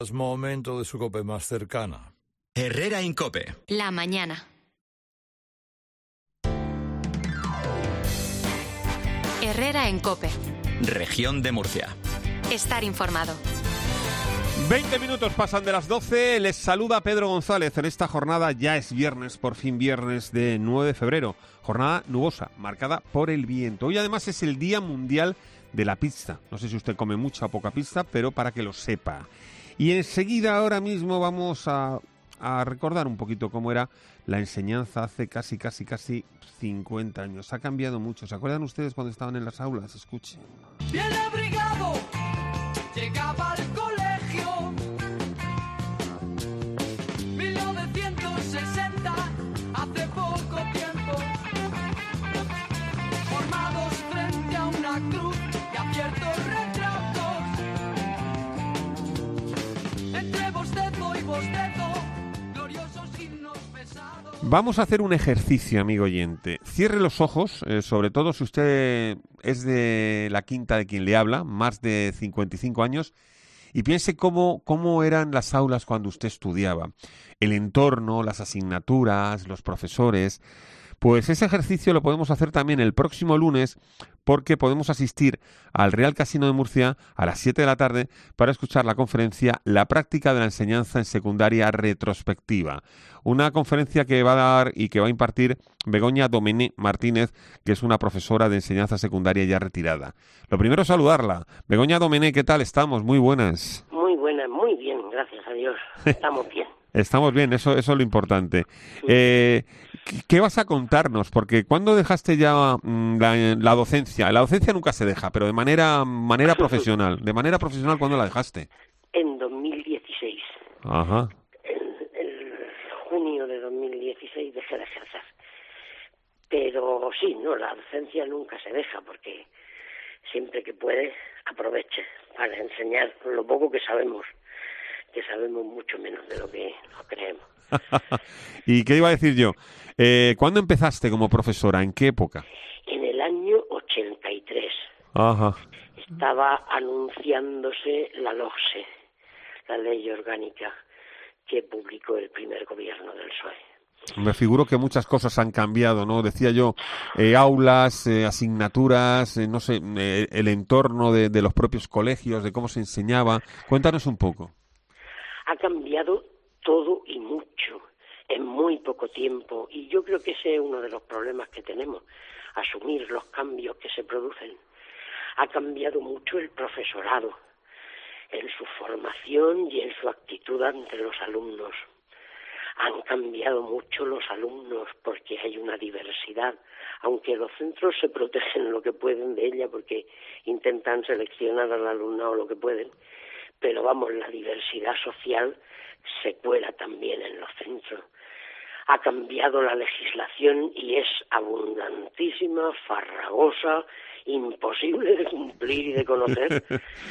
Es momento de su COPE más cercana. Herrera Incope. La mañana. Herrera en COPE. Región de Murcia. Estar informado. 20 minutos pasan de las 12. Les saluda Pedro González. En esta jornada ya es viernes, por fin viernes de 9 de febrero. Jornada nubosa, marcada por el viento. Hoy además es el Día Mundial de la Pizza. No sé si usted come mucha o poca pizza, pero para que lo sepa. Y enseguida, ahora mismo, vamos a recordar un poquito cómo era la enseñanza hace casi 50 años. Ha cambiado mucho. ¿Se acuerdan ustedes cuando estaban en las aulas? Escuchen. Bien abrigado, llegaba al colegio. 1960, hace poco tiempo. Formados frente a una cruz y a ciertos retratos. Entre bostezo y bostezo, gloriosos himnos pesados. Vamos a hacer un ejercicio, amigo oyente. Cierre los ojos, sobre todo si usted es de la quinta de quien le habla, más de 55 años, y piense cómo eran las aulas cuando usted estudiaba. El entorno, las asignaturas, los profesores. Pues ese ejercicio lo podemos hacer también el próximo lunes, porque podemos asistir al Real Casino de Murcia a las 7 de la tarde para escuchar la conferencia La práctica de la enseñanza en secundaria retrospectiva. Una conferencia que va a dar y que va a impartir Begoña Domené Martínez, que es una profesora de enseñanza secundaria ya retirada. Lo primero es saludarla. Begoña Domené, ¿qué tal estamos? Muy buenas. Muy buenas, muy bien, gracias a Dios. Estamos bien. Estamos bien, eso es lo importante. ¿Qué vas a contarnos? Porque ¿cuándo dejaste ya la docencia? La docencia nunca se deja, pero de manera profesional. ¿De manera profesional cuándo la dejaste? En 2016. Ajá. En junio de 2016 dejé de ejercer. Pero sí, no, la docencia nunca se deja, porque siempre que puede, aproveche para enseñar lo poco que sabemos mucho menos de lo que nos creemos. ¿Y qué iba a decir yo? ¿Cuándo empezaste como profesora? ¿En qué época? En el año 83. Ajá. Estaba anunciándose la LOGSE, la Ley Orgánica que publicó el primer gobierno del PSOE. Me figuro que muchas cosas han cambiado, ¿no? Decía yo, aulas, asignaturas, no sé, el entorno de los propios colegios, de cómo se enseñaba. Cuéntanos un poco. Ha cambiado todo y mucho en muy poco tiempo, y yo creo que ese es uno de los problemas que tenemos, asumir los cambios que se producen. Ha cambiado mucho el profesorado en su formación y en su actitud ante los alumnos. Han cambiado mucho los alumnos porque hay una diversidad, aunque los centros se protegen lo que pueden de ella porque intentan seleccionar al alumnado lo que pueden, pero vamos, la diversidad social se cuela también en los centros. Ha cambiado la legislación y es abundantísima, farragosa, imposible de cumplir y de conocer.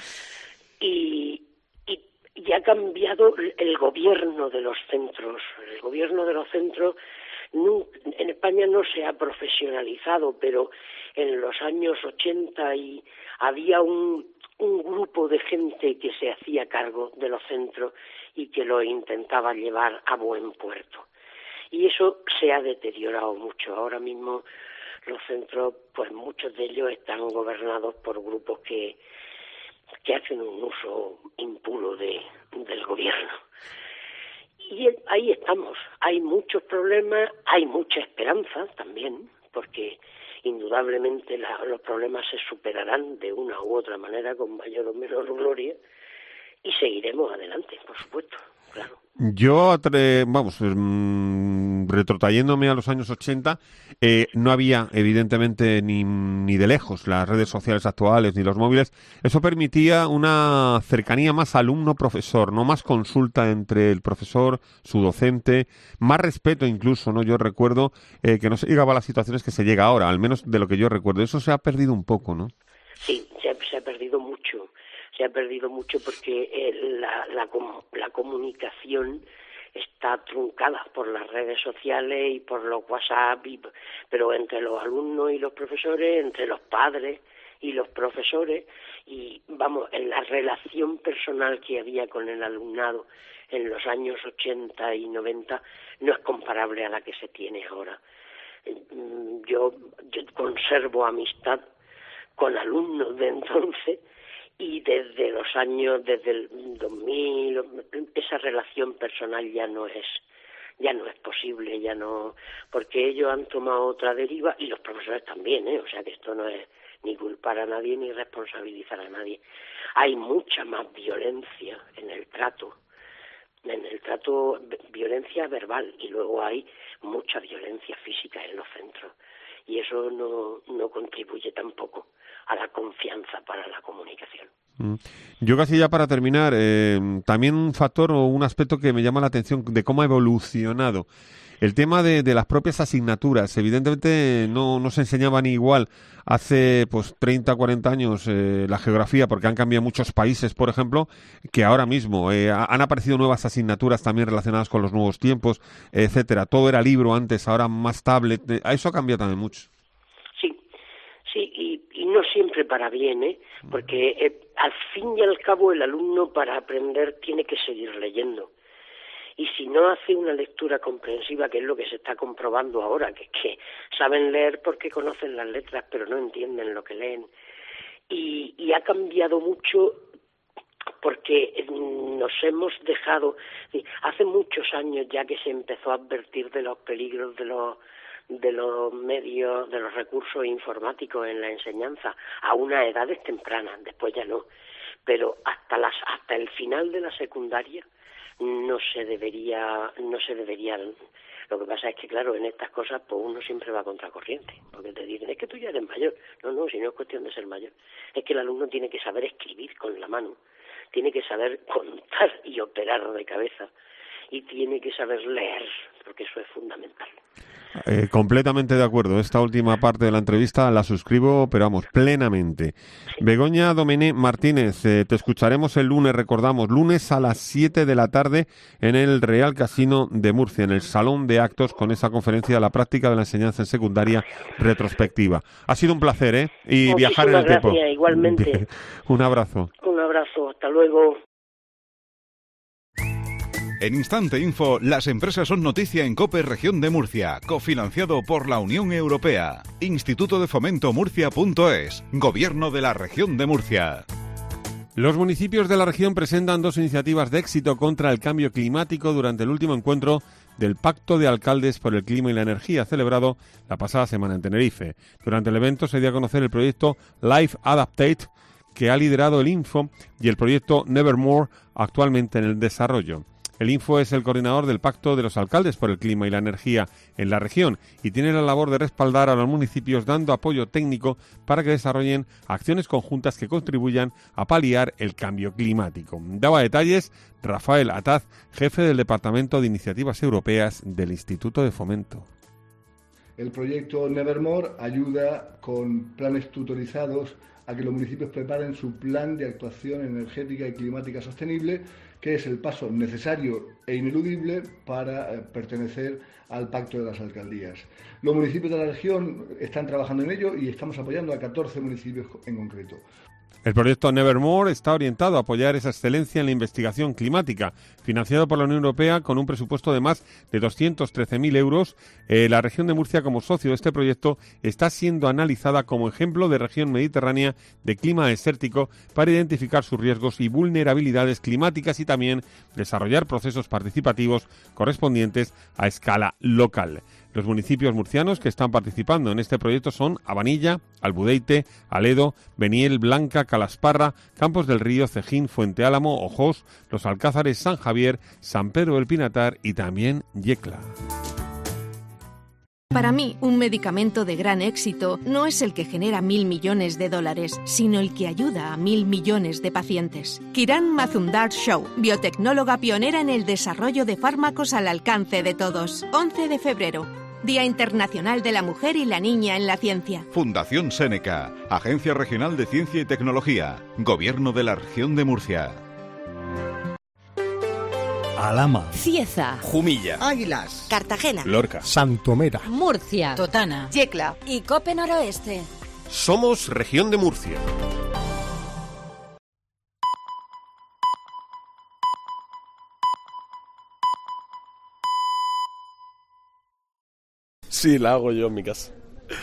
Y ha cambiado el gobierno de los centros. El gobierno de los centros en España no se ha profesionalizado, pero en los años 80 había un grupo de gente que se hacía cargo de los centros y que lo intentaba llevar a buen puerto. Y eso se ha deteriorado mucho. Ahora mismo los centros, pues muchos de ellos están gobernados por grupos que hacen un uso impuro del gobierno. Y ahí estamos. Hay muchos problemas, hay mucha esperanza también, porque indudablemente los problemas se superarán de una u otra manera con mayor o menor gloria y seguiremos adelante, por supuesto, claro. Yo, retrotrayéndome a los años 80, no había, evidentemente, ni de lejos las redes sociales actuales ni los móviles. Eso permitía una cercanía más alumno-profesor, no más consulta entre el profesor, su docente, más respeto incluso, ¿no? Yo recuerdo que no se llegaba a las situaciones que se llega ahora, al menos de lo que yo recuerdo. Eso se ha perdido un poco, ¿no? Sí, se ha perdido mucho. Se ha perdido mucho porque la comunicación está truncada por las redes sociales y por los WhatsApp, pero entre los alumnos y los profesores, entre los padres y los profesores, y vamos, en la relación personal que había con el alumnado en los años 80 y 90 no es comparable a la que se tiene ahora. Yo conservo amistad con alumnos de entonces, y desde el 2000 esa relación personal ya no es posible, porque ellos han tomado otra deriva, y los profesores también, o sea que esto no es ni culpar a nadie ni responsabilizar a nadie. Hay mucha más violencia en el trato, violencia verbal, y luego hay mucha violencia física en los centros, y eso no contribuye tampoco a la confianza para la comunicación. Yo casi ya para terminar, también un factor o un aspecto que me llama la atención de cómo ha evolucionado el tema de las propias asignaturas. Evidentemente no se enseñaban igual hace 30, 40 años la geografía, porque han cambiado muchos países, por ejemplo, que ahora mismo. Han aparecido nuevas asignaturas también relacionadas con los nuevos tiempos, etcétera. Todo era libro antes, ahora más tablet. Eso ha cambiado también mucho. Sí, y no siempre para bien, porque al fin y al cabo el alumno para aprender tiene que seguir leyendo. Y si no hace una lectura comprensiva, que es lo que se está comprobando ahora, que saben leer porque conocen las letras, pero no entienden lo que leen. Y ha cambiado mucho porque nos hemos dejado... Hace muchos años ya que se empezó a advertir de los peligros de los medios, de los recursos informáticos en la enseñanza, a unas edades tempranas, después ya no. Pero hasta el final de la secundaria no se debería. Lo que pasa es que, claro, en estas cosas pues uno siempre va a contracorriente, porque te dicen, es que tú ya eres mayor. No, si no es cuestión de ser mayor. Es que el alumno tiene que saber escribir con la mano, tiene que saber contar y operar de cabeza, y tiene que saber leer, porque eso es fundamental. Completamente de acuerdo. Esta última parte de la entrevista la suscribo, pero vamos, plenamente. Sí. Begoña Domené Martínez, te escucharemos el lunes, recordamos, lunes a las 7 de la tarde en el Real Casino de Murcia, en el Salón de Actos, con esa conferencia de la práctica de la enseñanza en secundaria retrospectiva. Ha sido un placer, y viajar en el tiempo. Igualmente. Un abrazo. Un abrazo, hasta luego. En Instante Info, las empresas son noticia en COPE Región de Murcia, cofinanciado por la Unión Europea. Instituto de Fomento Murcia.es, Gobierno de la Región de Murcia. Los municipios de la región presentan 2 iniciativas de éxito contra el cambio climático durante el último encuentro del Pacto de Alcaldes por el Clima y la Energía, celebrado la pasada semana en Tenerife. Durante el evento se dio a conocer el proyecto Life Adaptate, que ha liderado el Info, y el proyecto Nevermore, actualmente en el desarrollo. El Info es el coordinador del Pacto de los Alcaldes por el Clima y la Energía en la región, y tiene la labor de respaldar a los municipios dando apoyo técnico para que desarrollen acciones conjuntas que contribuyan a paliar el cambio climático. Daba detalles Rafael Ataz, jefe del Departamento de Iniciativas Europeas del Instituto de Fomento. El proyecto Nevermore ayuda con planes tutorizados a que los municipios preparen su plan de actuación energética y climática sostenible, que es el paso necesario e ineludible para pertenecer al Pacto de las Alcaldías. Los municipios de la región están trabajando en ello y estamos apoyando a 14 municipios en concreto. El proyecto Nevermore está orientado a apoyar esa excelencia en la investigación climática, financiado por la Unión Europea con un presupuesto de más de 213.000 euros. La región de Murcia, como socio de este proyecto, está siendo analizada como ejemplo de región mediterránea de clima desértico para identificar sus riesgos y vulnerabilidades climáticas y también desarrollar procesos participativos correspondientes a escala local. Los municipios murcianos que están participando en este proyecto son Abanilla, Albudeite, Aledo, Beniel, Blanca, Calasparra, Campos del Río, Cejín, Fuente Álamo, Ojós, Los Alcázares, San Javier, San Pedro del Pinatar y también Yecla. Para mí, un medicamento de gran éxito no es el que genera $1.000 millones, sino el que ayuda a 1.000 millones de pacientes. Kiran Mazumdar-Shaw, biotecnóloga pionera en el desarrollo de fármacos al alcance de todos. 11 de febrero, Día Internacional de la Mujer y la Niña en la Ciencia. Fundación Séneca, Agencia Regional de Ciencia y Tecnología, Gobierno de la Región de Murcia. Alhama, Cieza, Jumilla, Águilas, Cartagena, Lorca, Santomera, Murcia, Totana, Yecla y COPE Noroeste. Somos Región de Murcia. Sí, la hago yo en mi casa.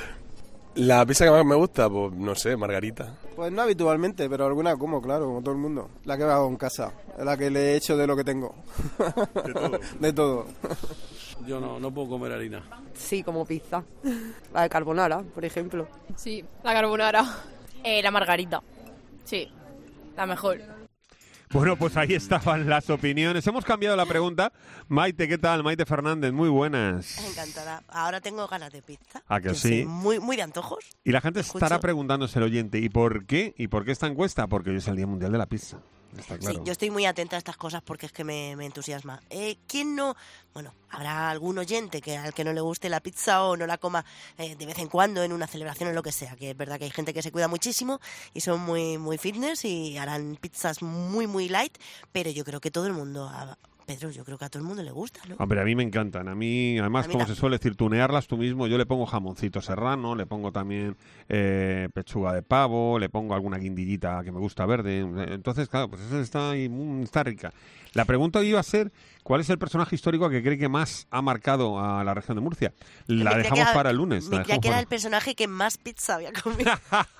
La pizza que más me gusta, pues no sé, margarita. Pues no habitualmente, pero alguna como, claro, como todo el mundo. La que hago en casa, la que le he hecho de lo que tengo. De todo. De todo. Yo no puedo comer harina. Sí, como pizza. La de carbonara, por ejemplo. Sí, la carbonara. La margarita. Sí, la mejor. Bueno, pues ahí estaban las opiniones. Hemos cambiado la pregunta. Maite, ¿qué tal? Maite Fernández, muy buenas. Encantada. Ahora tengo ganas de pizza. ¿A que sí? Muy de antojos. Y la gente estará preguntándose, el oyente, ¿y por qué? ¿Y por qué esta encuesta? Porque hoy es el Día Mundial de la Pizza. Está claro. Sí, yo estoy muy atenta a estas cosas porque es que me entusiasma. ¿Quién no? Bueno, habrá algún oyente al que no le guste la pizza o no la coma de vez en cuando en una celebración o lo que sea, que es verdad que hay gente que se cuida muchísimo y son muy fitness y harán pizzas muy light, pero yo creo que todo el mundo... Pedro, yo creo que a todo el mundo le gusta, ¿no? Hombre, a mí me encantan. A mí, además, como se suele decir, tunearlas tú mismo. Yo le pongo jamoncito serrano, le pongo también pechuga de pavo, le pongo alguna guindillita que me gusta verde. Entonces, claro, pues eso está rica. La pregunta iba a ser, ¿cuál es el personaje histórico que cree que más ha marcado a la región de Murcia? La dejamos para el lunes. Me creía que era el personaje que más pizza había comido.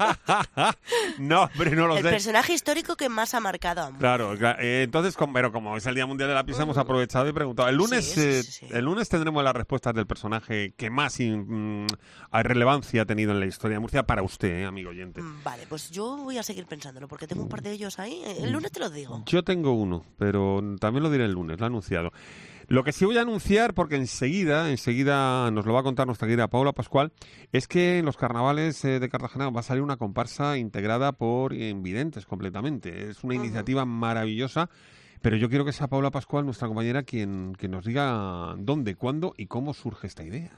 No, pero no lo sé. El personaje histórico que más ha marcado a Murcia. Claro, entonces, pero como es el Día Mundial de la Pizza, hemos aprovechado y preguntado. El lunes tendremos las respuestas del personaje que más relevancia ha tenido en la historia de Murcia para usted, amigo oyente. Vale, pues yo voy a seguir pensándolo, porque tengo un par de ellos ahí. El lunes te los digo. Yo tengo uno, pero también lo diré el lunes, lo he anunciado. Lo que sí voy a anunciar, porque enseguida nos lo va a contar nuestra querida Paula Pascual, es que en los carnavales de Cartagena va a salir una comparsa integrada por invidentes completamente. Es una iniciativa maravillosa, pero yo quiero que sea Paula Pascual, nuestra compañera, quien nos diga dónde, cuándo y cómo surge esta idea.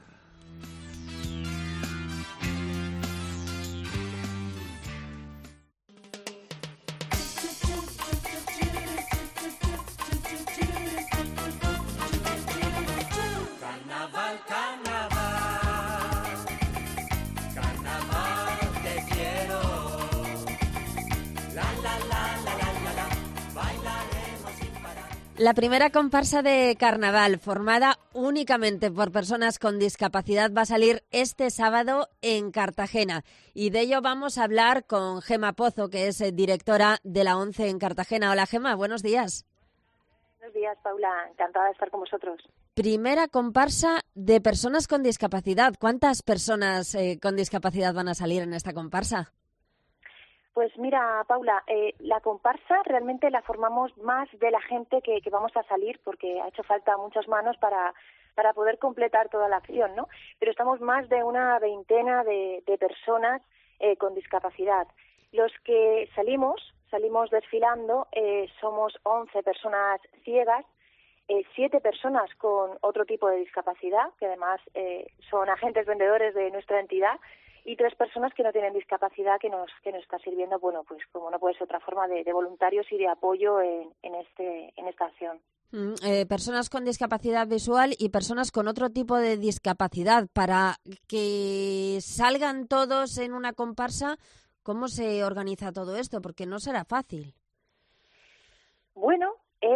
La primera comparsa de carnaval, formada únicamente por personas con discapacidad, va a salir este sábado en Cartagena. Y de ello vamos a hablar con Gema Pozo, que es directora de la ONCE en Cartagena. Hola, Gema, buenos días. Buenos días, Paula. Encantada de estar con vosotros. Primera comparsa de personas con discapacidad. ¿Cuántas personas con discapacidad van a salir en esta comparsa? Pues mira, Paula, la comparsa realmente la formamos más de la gente que vamos a salir, porque ha hecho falta muchas manos para poder completar toda la acción, ¿no? Pero estamos más de una veintena de personas con discapacidad. Los que salimos desfilando, somos 11 personas ciegas, 7 personas con otro tipo de discapacidad, que además son agentes vendedores de nuestra entidad, y 3 personas que no tienen discapacidad que nos está sirviendo, bueno, pues como no puede ser otra forma, de voluntarios y de apoyo en esta acción. Personas con discapacidad visual y personas con otro tipo de discapacidad. Para que salgan todos en una comparsa, ¿cómo se organiza todo esto? Porque no será fácil. Bueno,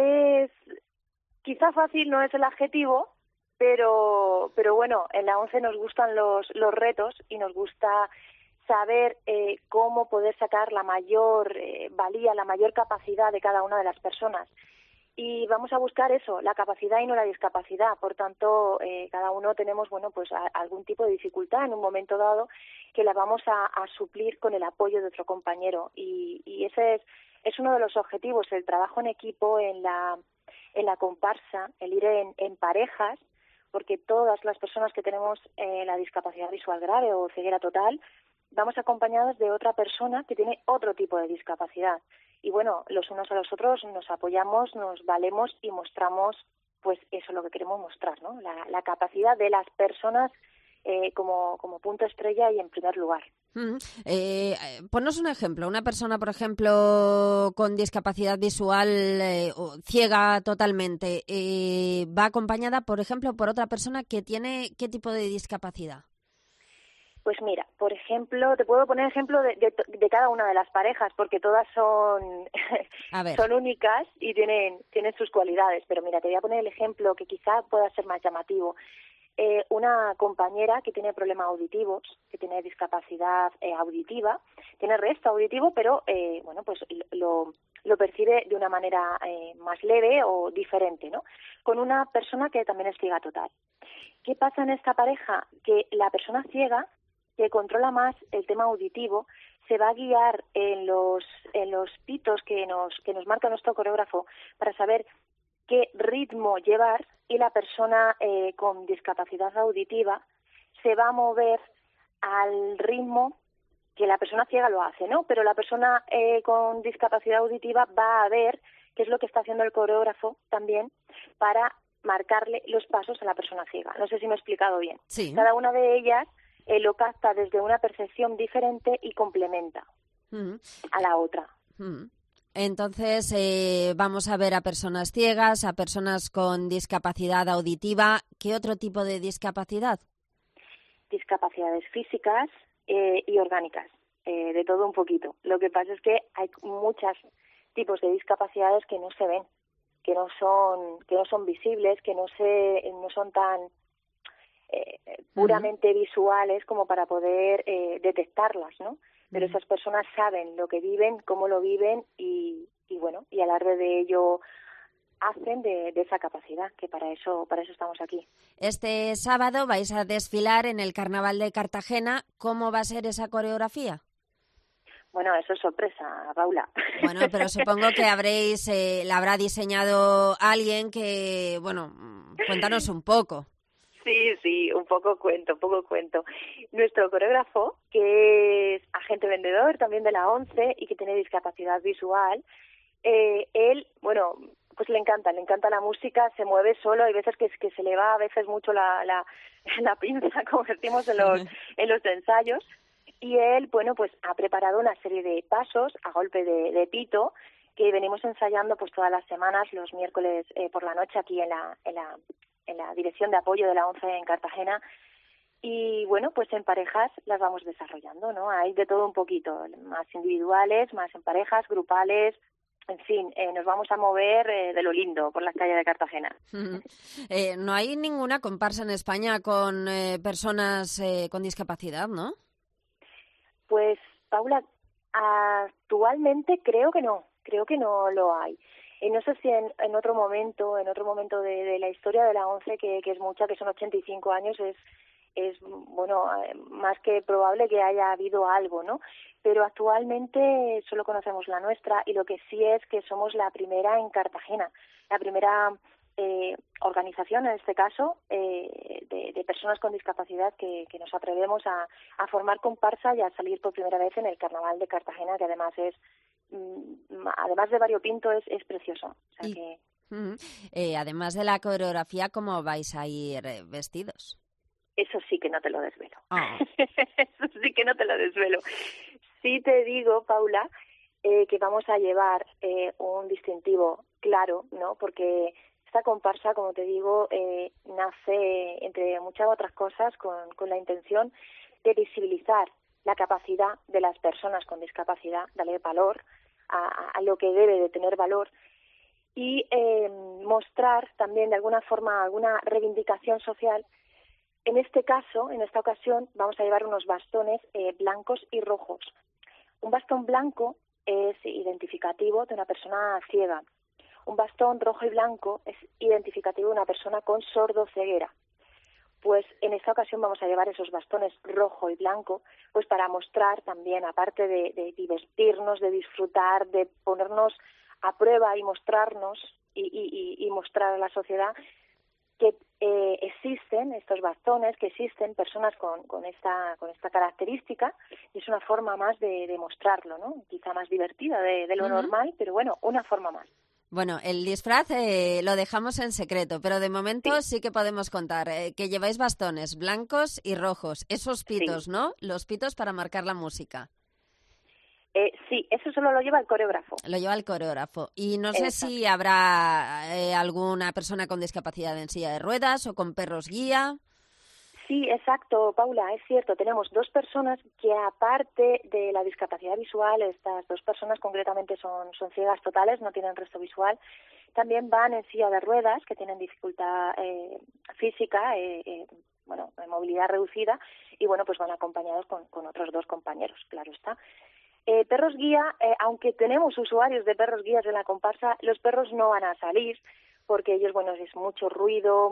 quizá fácil no es el adjetivo, pero bueno, en la ONCE nos gustan los retos y nos gusta saber cómo poder sacar la mayor valía, la mayor capacidad de cada una de las personas. Y vamos a buscar eso, la capacidad y no la discapacidad. Por tanto, cada uno tenemos, bueno, pues algún tipo de dificultad en un momento dado que la vamos a suplir con el apoyo de otro compañero. Y ese es uno de los objetivos, el trabajo en equipo en la comparsa, el ir en parejas, porque todas las personas que tenemos la discapacidad visual grave o ceguera total, vamos acompañados de otra persona que tiene otro tipo de discapacidad. Y bueno, los unos a los otros nos apoyamos, nos valemos y mostramos, pues eso es lo que queremos mostrar, ¿no? La capacidad de las personas como punto estrella y en primer lugar. Ponnos un ejemplo. Una persona, por ejemplo, con discapacidad visual o ciega totalmente, va acompañada, por ejemplo, por otra persona que tiene ¿qué tipo de discapacidad? Pues mira, por ejemplo, te puedo poner ejemplo de cada una de las parejas, porque todas son únicas y tienen sus cualidades. Pero mira, te voy a poner el ejemplo que quizá pueda ser más llamativo. Una compañera que tiene problemas auditivos, que tiene discapacidad auditiva, tiene resto auditivo, pero bueno, pues lo percibe de una manera más leve o diferente, ¿no? Con una persona que también es ciega total. ¿Qué pasa en esta pareja? Que la persona ciega, que controla más el tema auditivo, se va a guiar en los pitos que nos marca nuestro coreógrafo para saber qué ritmo llevar, y la persona con discapacidad auditiva se va a mover al ritmo que la persona ciega lo hace, ¿no? Pero la persona con discapacidad auditiva va a ver qué es lo que está haciendo el coreógrafo también para marcarle los pasos a la persona ciega. No sé si me he explicado bien. Sí. Cada una de ellas lo capta desde una percepción diferente y complementa a la otra. Entonces, vamos a ver a personas ciegas, a personas con discapacidad auditiva. ¿Qué otro tipo de discapacidad? Discapacidades físicas y orgánicas, de todo un poquito. Lo que pasa es que hay muchos tipos de discapacidades que no se ven, que no son visibles, que no son tan puramente visuales como para poder detectarlas, ¿no? Pero esas personas saben lo que viven, cómo lo viven y bueno, y alarde de ello hacen de esa capacidad, que para eso estamos aquí. Este sábado vais a desfilar en el Carnaval de Cartagena. ¿Cómo va a ser esa coreografía? Bueno, eso es sorpresa, Paula. Bueno, pero supongo que la habrá diseñado alguien que, bueno, cuéntanos un poco. Sí, un poco cuento. Nuestro coreógrafo, que es agente vendedor también de la ONCE y que tiene discapacidad visual, él, bueno, pues le encanta la música, se mueve solo, hay veces que se le va a veces mucho la pinza, como decimos en los ensayos, y él, bueno, pues ha preparado una serie de pasos a golpe de pito que venimos ensayando pues todas las semanas, los miércoles por la noche aquí en la dirección de apoyo de la ONCE en Cartagena. Y bueno, pues en parejas las vamos desarrollando, ¿no? Hay de todo un poquito, más individuales, más en parejas, grupales, en fin, nos vamos a mover de lo lindo por las calles de Cartagena. No hay ninguna comparsa en España con personas con discapacidad, ¿no? Pues, Paula, actualmente creo que no lo hay. No sé si en otro momento de la historia de la ONCE, que es mucha, que son 85 años, es bueno, más que probable que haya habido algo, ¿no? Pero actualmente solo conocemos la nuestra, y lo que sí es que somos la primera en Cartagena, la primera organización, en este caso, de personas con discapacidad que nos atrevemos a formar comparsa y a salir por primera vez en el Carnaval de Cartagena, que además además de variopinto, es precioso. O sea que... además de la coreografía, ¿cómo vais a ir vestidos? Eso sí que no te lo desvelo. Oh. Eso sí que no te lo desvelo. Sí te digo, Paula, que vamos a llevar un distintivo claro, ¿no? Porque esta comparsa, como te digo, nace, entre muchas otras cosas, con la intención de visibilizar la capacidad de las personas con discapacidad, darle valor a lo que debe de tener valor, y mostrar también de alguna forma alguna reivindicación social. En este caso, en esta ocasión, vamos a llevar unos bastones blancos y rojos. Un bastón blanco es identificativo de una persona ciega. Un bastón rojo y blanco es identificativo de una persona con sordoceguera. Pues en esta ocasión vamos a llevar esos bastones rojo y blanco, pues para mostrar también, aparte de divertirnos, de disfrutar, de ponernos a prueba y mostrarnos y mostrar a la sociedad que existen estos bastones, que existen personas con esta característica, y es una forma más de mostrarlo, ¿no? Quizá más divertida de lo normal, pero bueno, una forma más. Bueno, el disfraz lo dejamos en secreto, pero de momento sí que podemos contar que lleváis bastones blancos y rojos, esos pitos, ¿no? Los pitos para marcar la música. Sí, eso solo lo lleva el coreógrafo. Lo lleva el coreógrafo. Y no sé si habrá alguna persona con discapacidad en silla de ruedas o con perros guía. Sí, exacto, Paula, es cierto. Tenemos 2 personas que, aparte de la discapacidad visual, estas 2 personas concretamente son ciegas totales, no tienen resto visual, también van en silla de ruedas, que tienen dificultad física, de movilidad reducida, y bueno, pues van acompañados con otros 2 compañeros, claro está. Perros guía, aunque tenemos usuarios de perros guías en la comparsa, los perros no van a salir, porque ellos, bueno, es mucho ruido,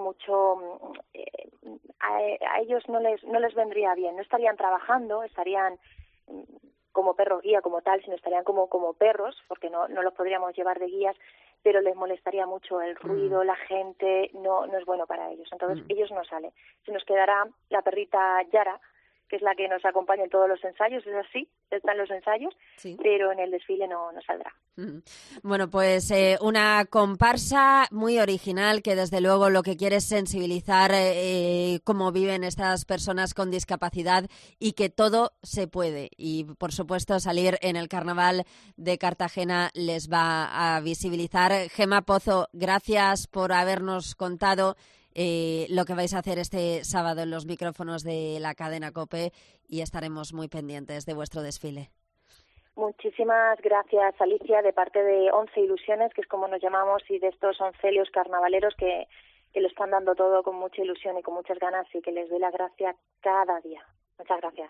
a ellos no les vendría bien, no estarían trabajando, estarían como perros guía como tal, sino estarían como perros, porque no los podríamos llevar de guías, pero les molestaría mucho el ruido, la gente, no es bueno para ellos. Entonces ellos no salen. Se nos quedará la perrita Yara, que es la que nos acompaña en todos los ensayos, es así, está en los ensayos, sí, pero en el desfile no saldrá. Bueno, pues una comparsa muy original que desde luego lo que quiere es sensibilizar cómo viven estas personas con discapacidad y que todo se puede. Y por supuesto salir en el Carnaval de Cartagena les va a visibilizar. Gemma Pozo, gracias por habernos contado lo que vais a hacer este sábado en los micrófonos de la cadena COPE y estaremos muy pendientes de vuestro desfile. Muchísimas gracias, Alicia, de parte de 11 Ilusiones, que es como nos llamamos, y de estos oncelios carnavaleros que lo están dando todo con mucha ilusión y con muchas ganas, y que les doy la gracia cada día. Muchas gracias.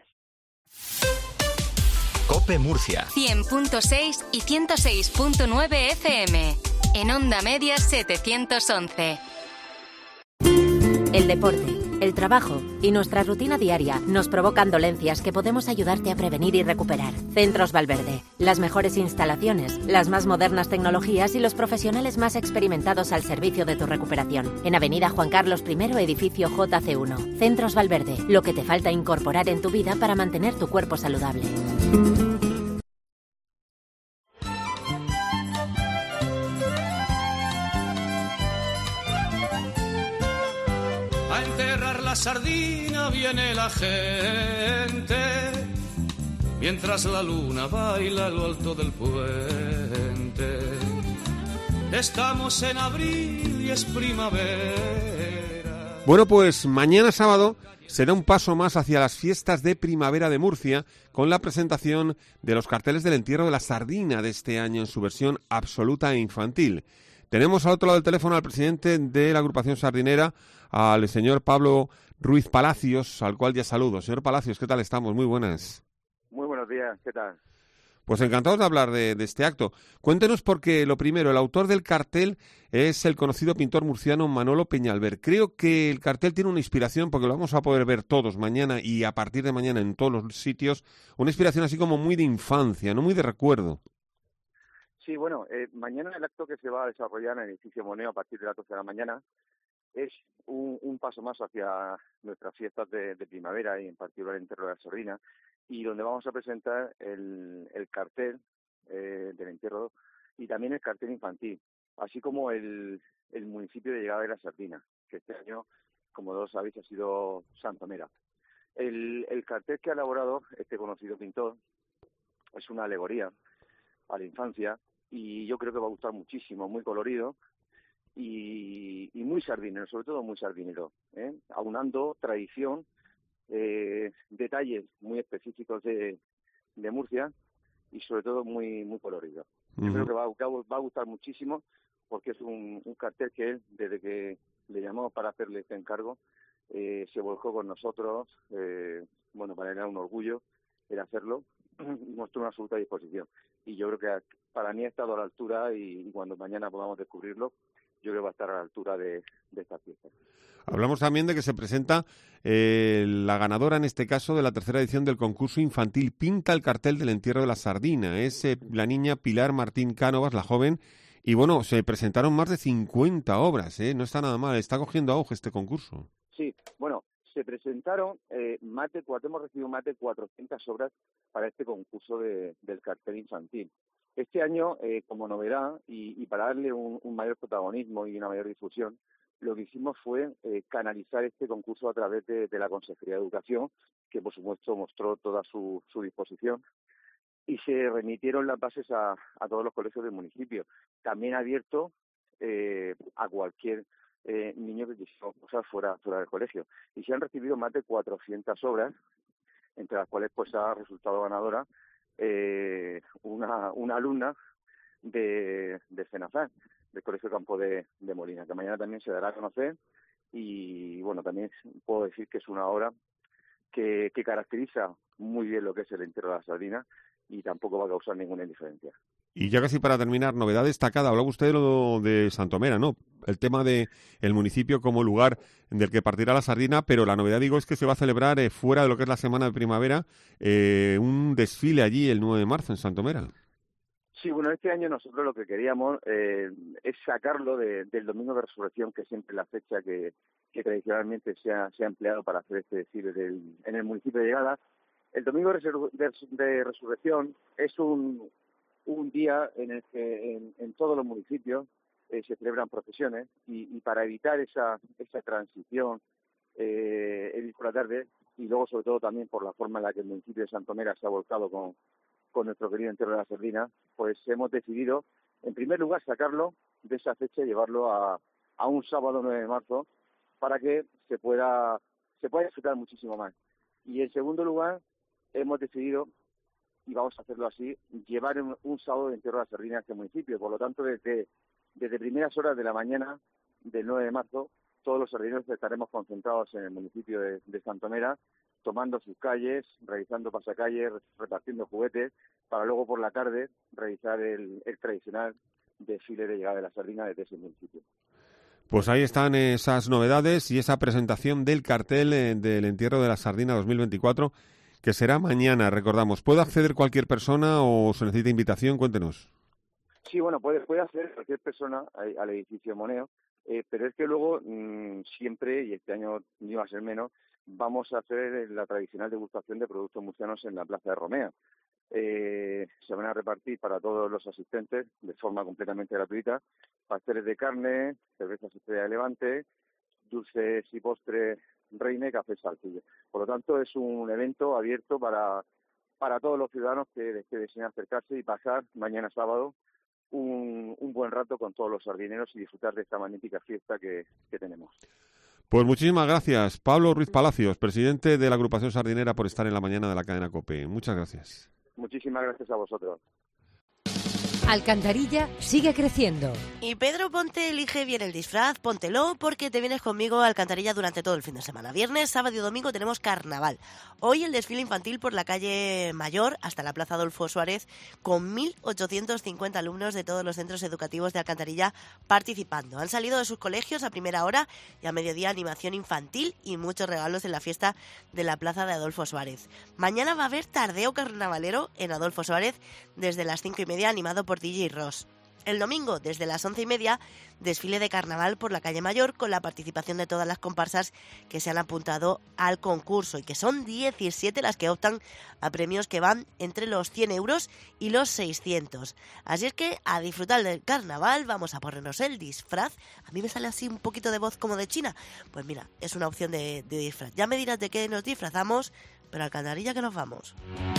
COPE Murcia 100.6 y 106.9 FM. En Onda Media 711. El deporte, el trabajo y nuestra rutina diaria nos provocan dolencias que podemos ayudarte a prevenir y recuperar. Centros Valverde, las mejores instalaciones, las más modernas tecnologías y los profesionales más experimentados al servicio de tu recuperación. En Avenida Juan Carlos I, edificio JC1. Centros Valverde, lo que te falta incorporar en tu vida para mantener tu cuerpo saludable. La sardina viene la gente, mientras la luna baila a lo alto del puente. Estamos en abril y es primavera. Bueno, pues mañana sábado será un paso más hacia las fiestas de primavera de Murcia, con la presentación de los carteles del entierro de la sardina de este año en su versión absoluta e infantil. Tenemos al otro lado del teléfono al presidente de la agrupación sardinera, al señor Pablo Ruiz Palacios, al cual ya saludo. Señor Palacios, ¿qué tal estamos? Muy buenas. Muy buenos días, ¿qué tal? Pues encantados de hablar de este acto. Cuéntenos, porque lo primero, el autor del cartel es el conocido pintor murciano Manolo Peñalver. Creo que el cartel tiene una inspiración, porque lo vamos a poder ver todos mañana y a partir de mañana en todos los sitios, una inspiración así como muy de infancia, no muy de recuerdo. Sí, bueno, mañana el acto que se va a desarrollar en el edificio Moneo a partir de las 12 de la mañana es un paso más hacia nuestras fiestas de primavera y en particular el entierro de la sardina, y donde vamos a presentar el cartel del entierro y también el cartel infantil, así como el municipio de llegada de la sardina, que este año, como todos sabéis, ha sido Santomera. El cartel que ha elaborado este conocido pintor es una alegoría a la infancia y yo creo que va a gustar muchísimo, muy colorido y muy sardinero, sobre todo muy sardinero, aunando tradición, detalles muy específicos de Murcia y sobre todo muy colorido. Yo creo que va a gustar muchísimo porque es un cartel que él, desde que le llamamos para hacerle este encargo, se volcó con nosotros, para él era un orgullo el hacerlo, mostró una absoluta disposición. Y yo creo que para mí ha estado a la altura y cuando mañana podamos descubrirlo, yo creo que va a estar a la altura de esta fiesta. Hablamos también de que se presenta la ganadora, en este caso, de la tercera edición del concurso infantil Pinta el cartel del entierro de la sardina. Es la niña Pilar Martín Cánovas, la joven, y bueno, se presentaron más de 50 obras, no está nada mal, está cogiendo auge este concurso. Sí, bueno, se presentaron hemos recibido más de 400 obras para este concurso del cartel infantil. Este año, como novedad y para darle un mayor protagonismo y una mayor difusión, lo que hicimos fue canalizar este concurso a través de la Consejería de Educación, que por supuesto mostró toda su disposición, y se remitieron las bases a todos los colegios del municipio. También abierto a cualquier niños que quisieron posar fuera del colegio. Y se han recibido más de 400 obras, entre las cuales pues ha resultado ganadora una alumna de Cenazán, del Colegio Campo de Molina, que mañana también se dará a conocer. Y bueno, también puedo decir que es una obra que caracteriza muy bien lo que es el entierro de la sardina y tampoco va a causar ninguna indiferencia. Y ya casi para terminar, novedad destacada, hablaba usted de lo de Santomera, ¿no? El tema de el municipio como lugar del que partirá la sardina, pero la novedad, digo, es que se va a celebrar fuera de lo que es la Semana de Primavera, un desfile allí el 9 de marzo en Santomera. Sí, bueno, este año nosotros lo que queríamos es sacarlo del Domingo de Resurrección, que siempre es la fecha que tradicionalmente se ha empleado para hacer este desfile en el municipio de Llegada. El Domingo de Resurrección es un día en el que en todos los municipios se celebran procesiones y para evitar esa transición el ir por la tarde, y luego sobre todo también por la forma en la que el municipio de Santomera se ha volcado con nuestro querido entierro de la sardina, pues hemos decidido en primer lugar sacarlo de esa fecha y llevarlo a un sábado 9 de marzo para que se pueda disfrutar muchísimo más. Y en segundo lugar hemos decidido, y vamos a hacerlo así, llevar un sábado de entierro de la sardina a este municipio. Por lo tanto, desde primeras horas de la mañana del 9 de marzo, todos los sardineros estaremos concentrados en el municipio de Santomera, tomando sus calles, realizando pasacalles, repartiendo juguetes, para luego por la tarde realizar el tradicional desfile de llegada de la sardina desde ese municipio. Pues ahí están esas novedades y esa presentación del cartel del entierro de la sardina 2024, que será mañana, recordamos. ¿Puede acceder cualquier persona o se necesita invitación? Cuéntenos. Sí, bueno, puede acceder cualquier persona al edificio Moneo, pero es que luego siempre, y este año ni va a ser menos, vamos a hacer la tradicional degustación de productos murcianos en la Plaza de Romea. Se van a repartir para todos los asistentes de forma completamente gratuita pasteles de carne, cervezas Estrella de Levante, dulces y postres Reine, café Saltillo. Por lo tanto, es un evento abierto para todos los ciudadanos que deseen acercarse y pasar mañana sábado un buen rato con todos los sardineros y disfrutar de esta magnífica fiesta que tenemos. Pues muchísimas gracias, Pablo Ruiz Palacios, presidente de la agrupación sardinera, por estar en la mañana de la cadena COPE. Muchas gracias. Muchísimas gracias a vosotros. Alcantarilla sigue creciendo. Y Pedro Ponte elige bien el disfraz, póntelo porque te vienes conmigo a Alcantarilla durante todo el fin de semana. Viernes, sábado y domingo tenemos carnaval. Hoy el desfile infantil por la calle Mayor hasta la Plaza Adolfo Suárez con 1.850 alumnos de todos los centros educativos de Alcantarilla participando. Han salido de sus colegios a primera hora y a mediodía animación infantil y muchos regalos en la fiesta de la Plaza de Adolfo Suárez. Mañana va a haber tardeo carnavalero en Adolfo Suárez desde las 5:30 animado por DJ Ross. El domingo, desde las 11:30, desfile de carnaval por la calle Mayor con la participación de todas las comparsas que se han apuntado al concurso y que son 17 las que optan a premios que van entre los 100 euros y los 600. Así es que a disfrutar del carnaval, vamos a ponernos el disfraz. A mí me sale así un poquito de voz como de China. Pues mira, es una opción de disfraz. Ya me dirás de qué nos disfrazamos, pero a Alcantarilla que nos vamos.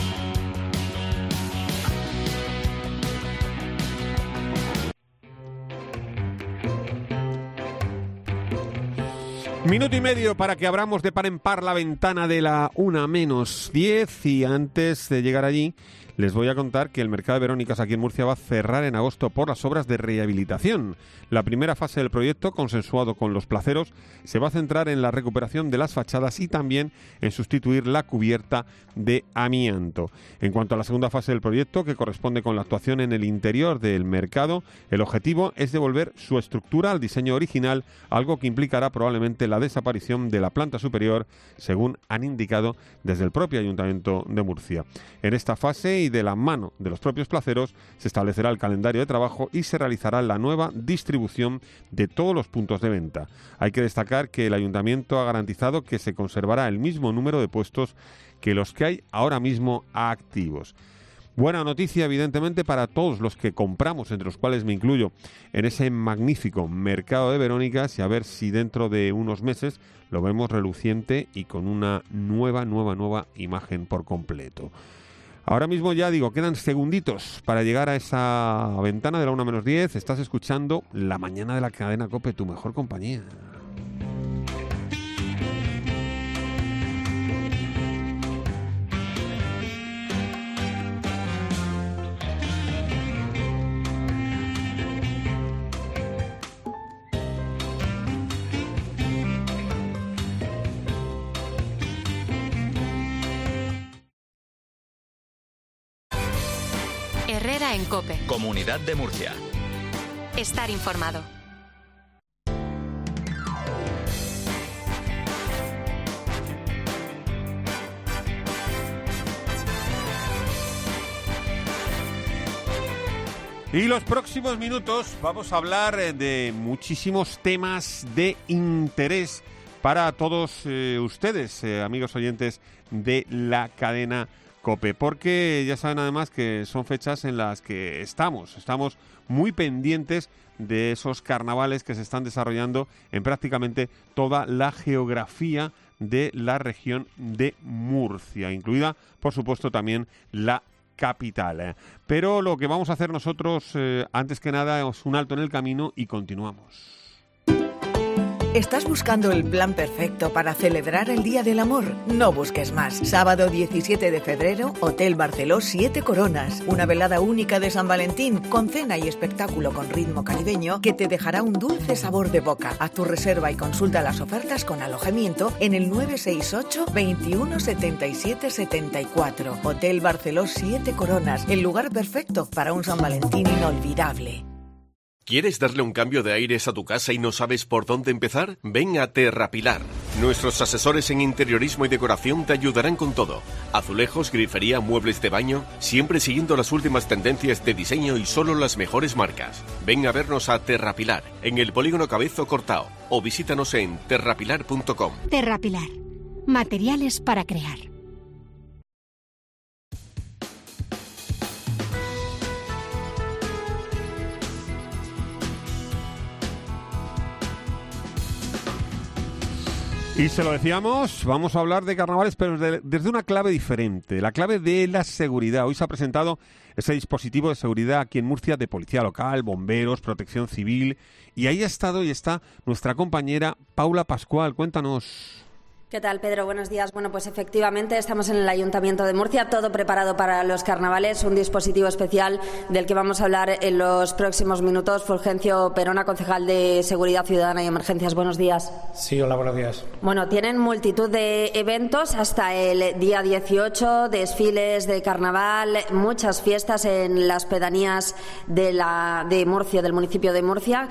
Minuto y medio para que abramos de par en par la ventana de la 1:10 y antes de llegar allí les voy a contar que el mercado de Verónicas aquí en Murcia va a cerrar en agosto por las obras de rehabilitación. La primera fase del proyecto, consensuado con los placeros, se va a centrar en la recuperación de las fachadas y también en sustituir la cubierta de amianto. En cuanto a la segunda fase del proyecto, que corresponde con la actuación en el interior del mercado, el objetivo es devolver su estructura al diseño original, algo que implicará probablemente la desaparición de la planta superior, según han indicado desde el propio Ayuntamiento de Murcia. En esta fase y de la mano de los propios placeros se establecerá el calendario de trabajo y se realizará la nueva distribución de todos los puntos de venta. Hay que destacar que el Ayuntamiento ha garantizado que se conservará el mismo número de puestos que los que hay ahora mismo activos. Buena noticia, evidentemente, para todos los que compramos, entre los cuales me incluyo, en ese magnífico mercado de Verónicas, y a ver si dentro de unos meses lo vemos reluciente y con una nueva imagen por completo. Ahora mismo ya digo, quedan segunditos para llegar a esa ventana de la 1 menos 10. Estás escuchando La Mañana de la Cadena COPE, tu mejor compañía. Herrera en COPE. Comunidad de Murcia. Estar informado. Y los próximos minutos vamos a hablar de muchísimos temas de interés para todos ustedes, amigos oyentes de la cadena COPE, porque ya saben además que son fechas en las que estamos muy pendientes de esos carnavales que se están desarrollando en prácticamente toda la geografía de la región de Murcia, incluida, por supuesto, también la capital. Pero lo que vamos a hacer nosotros, antes que nada, es un alto en el camino y continuamos. ¿Estás buscando el plan perfecto para celebrar el Día del Amor? No busques más. Sábado 17 de febrero, Hotel Barceló 7 Coronas. Una velada única de San Valentín, con cena y espectáculo con ritmo caribeño que te dejará un dulce sabor de boca. Haz tu reserva y consulta las ofertas con alojamiento en el 968 21 77 74. Hotel Barceló 7 Coronas, el lugar perfecto para un San Valentín inolvidable. ¿Quieres darle un cambio de aires a tu casa y no sabes por dónde empezar? Ven a Terrapilar. Nuestros asesores en interiorismo y decoración te ayudarán con todo. Azulejos, grifería, muebles de baño, siempre siguiendo las últimas tendencias de diseño y solo las mejores marcas. Ven a vernos a Terrapilar, en el Polígono Cabezo Cortao, o visítanos en terrapilar.com. Terrapilar. Materiales para crear. Y se lo decíamos, vamos a hablar de carnavales, pero desde una clave diferente, la clave de la seguridad. Hoy se ha presentado ese dispositivo de seguridad aquí en Murcia de Policía Local, Bomberos, Protección Civil, y ahí ha estado y está nuestra compañera Paula Pascual. Cuéntanos. ¿Qué tal, Pedro? Buenos días. Bueno, pues efectivamente estamos en el Ayuntamiento de Murcia, todo preparado para los carnavales, un dispositivo especial del que vamos a hablar en los próximos minutos. Fulgencio Perona, concejal de Seguridad Ciudadana y Emergencias. Buenos días. Sí, hola, buenos días. Bueno, tienen multitud de eventos hasta el día 18, desfiles de carnaval, muchas fiestas en las pedanías de Murcia, del municipio de Murcia.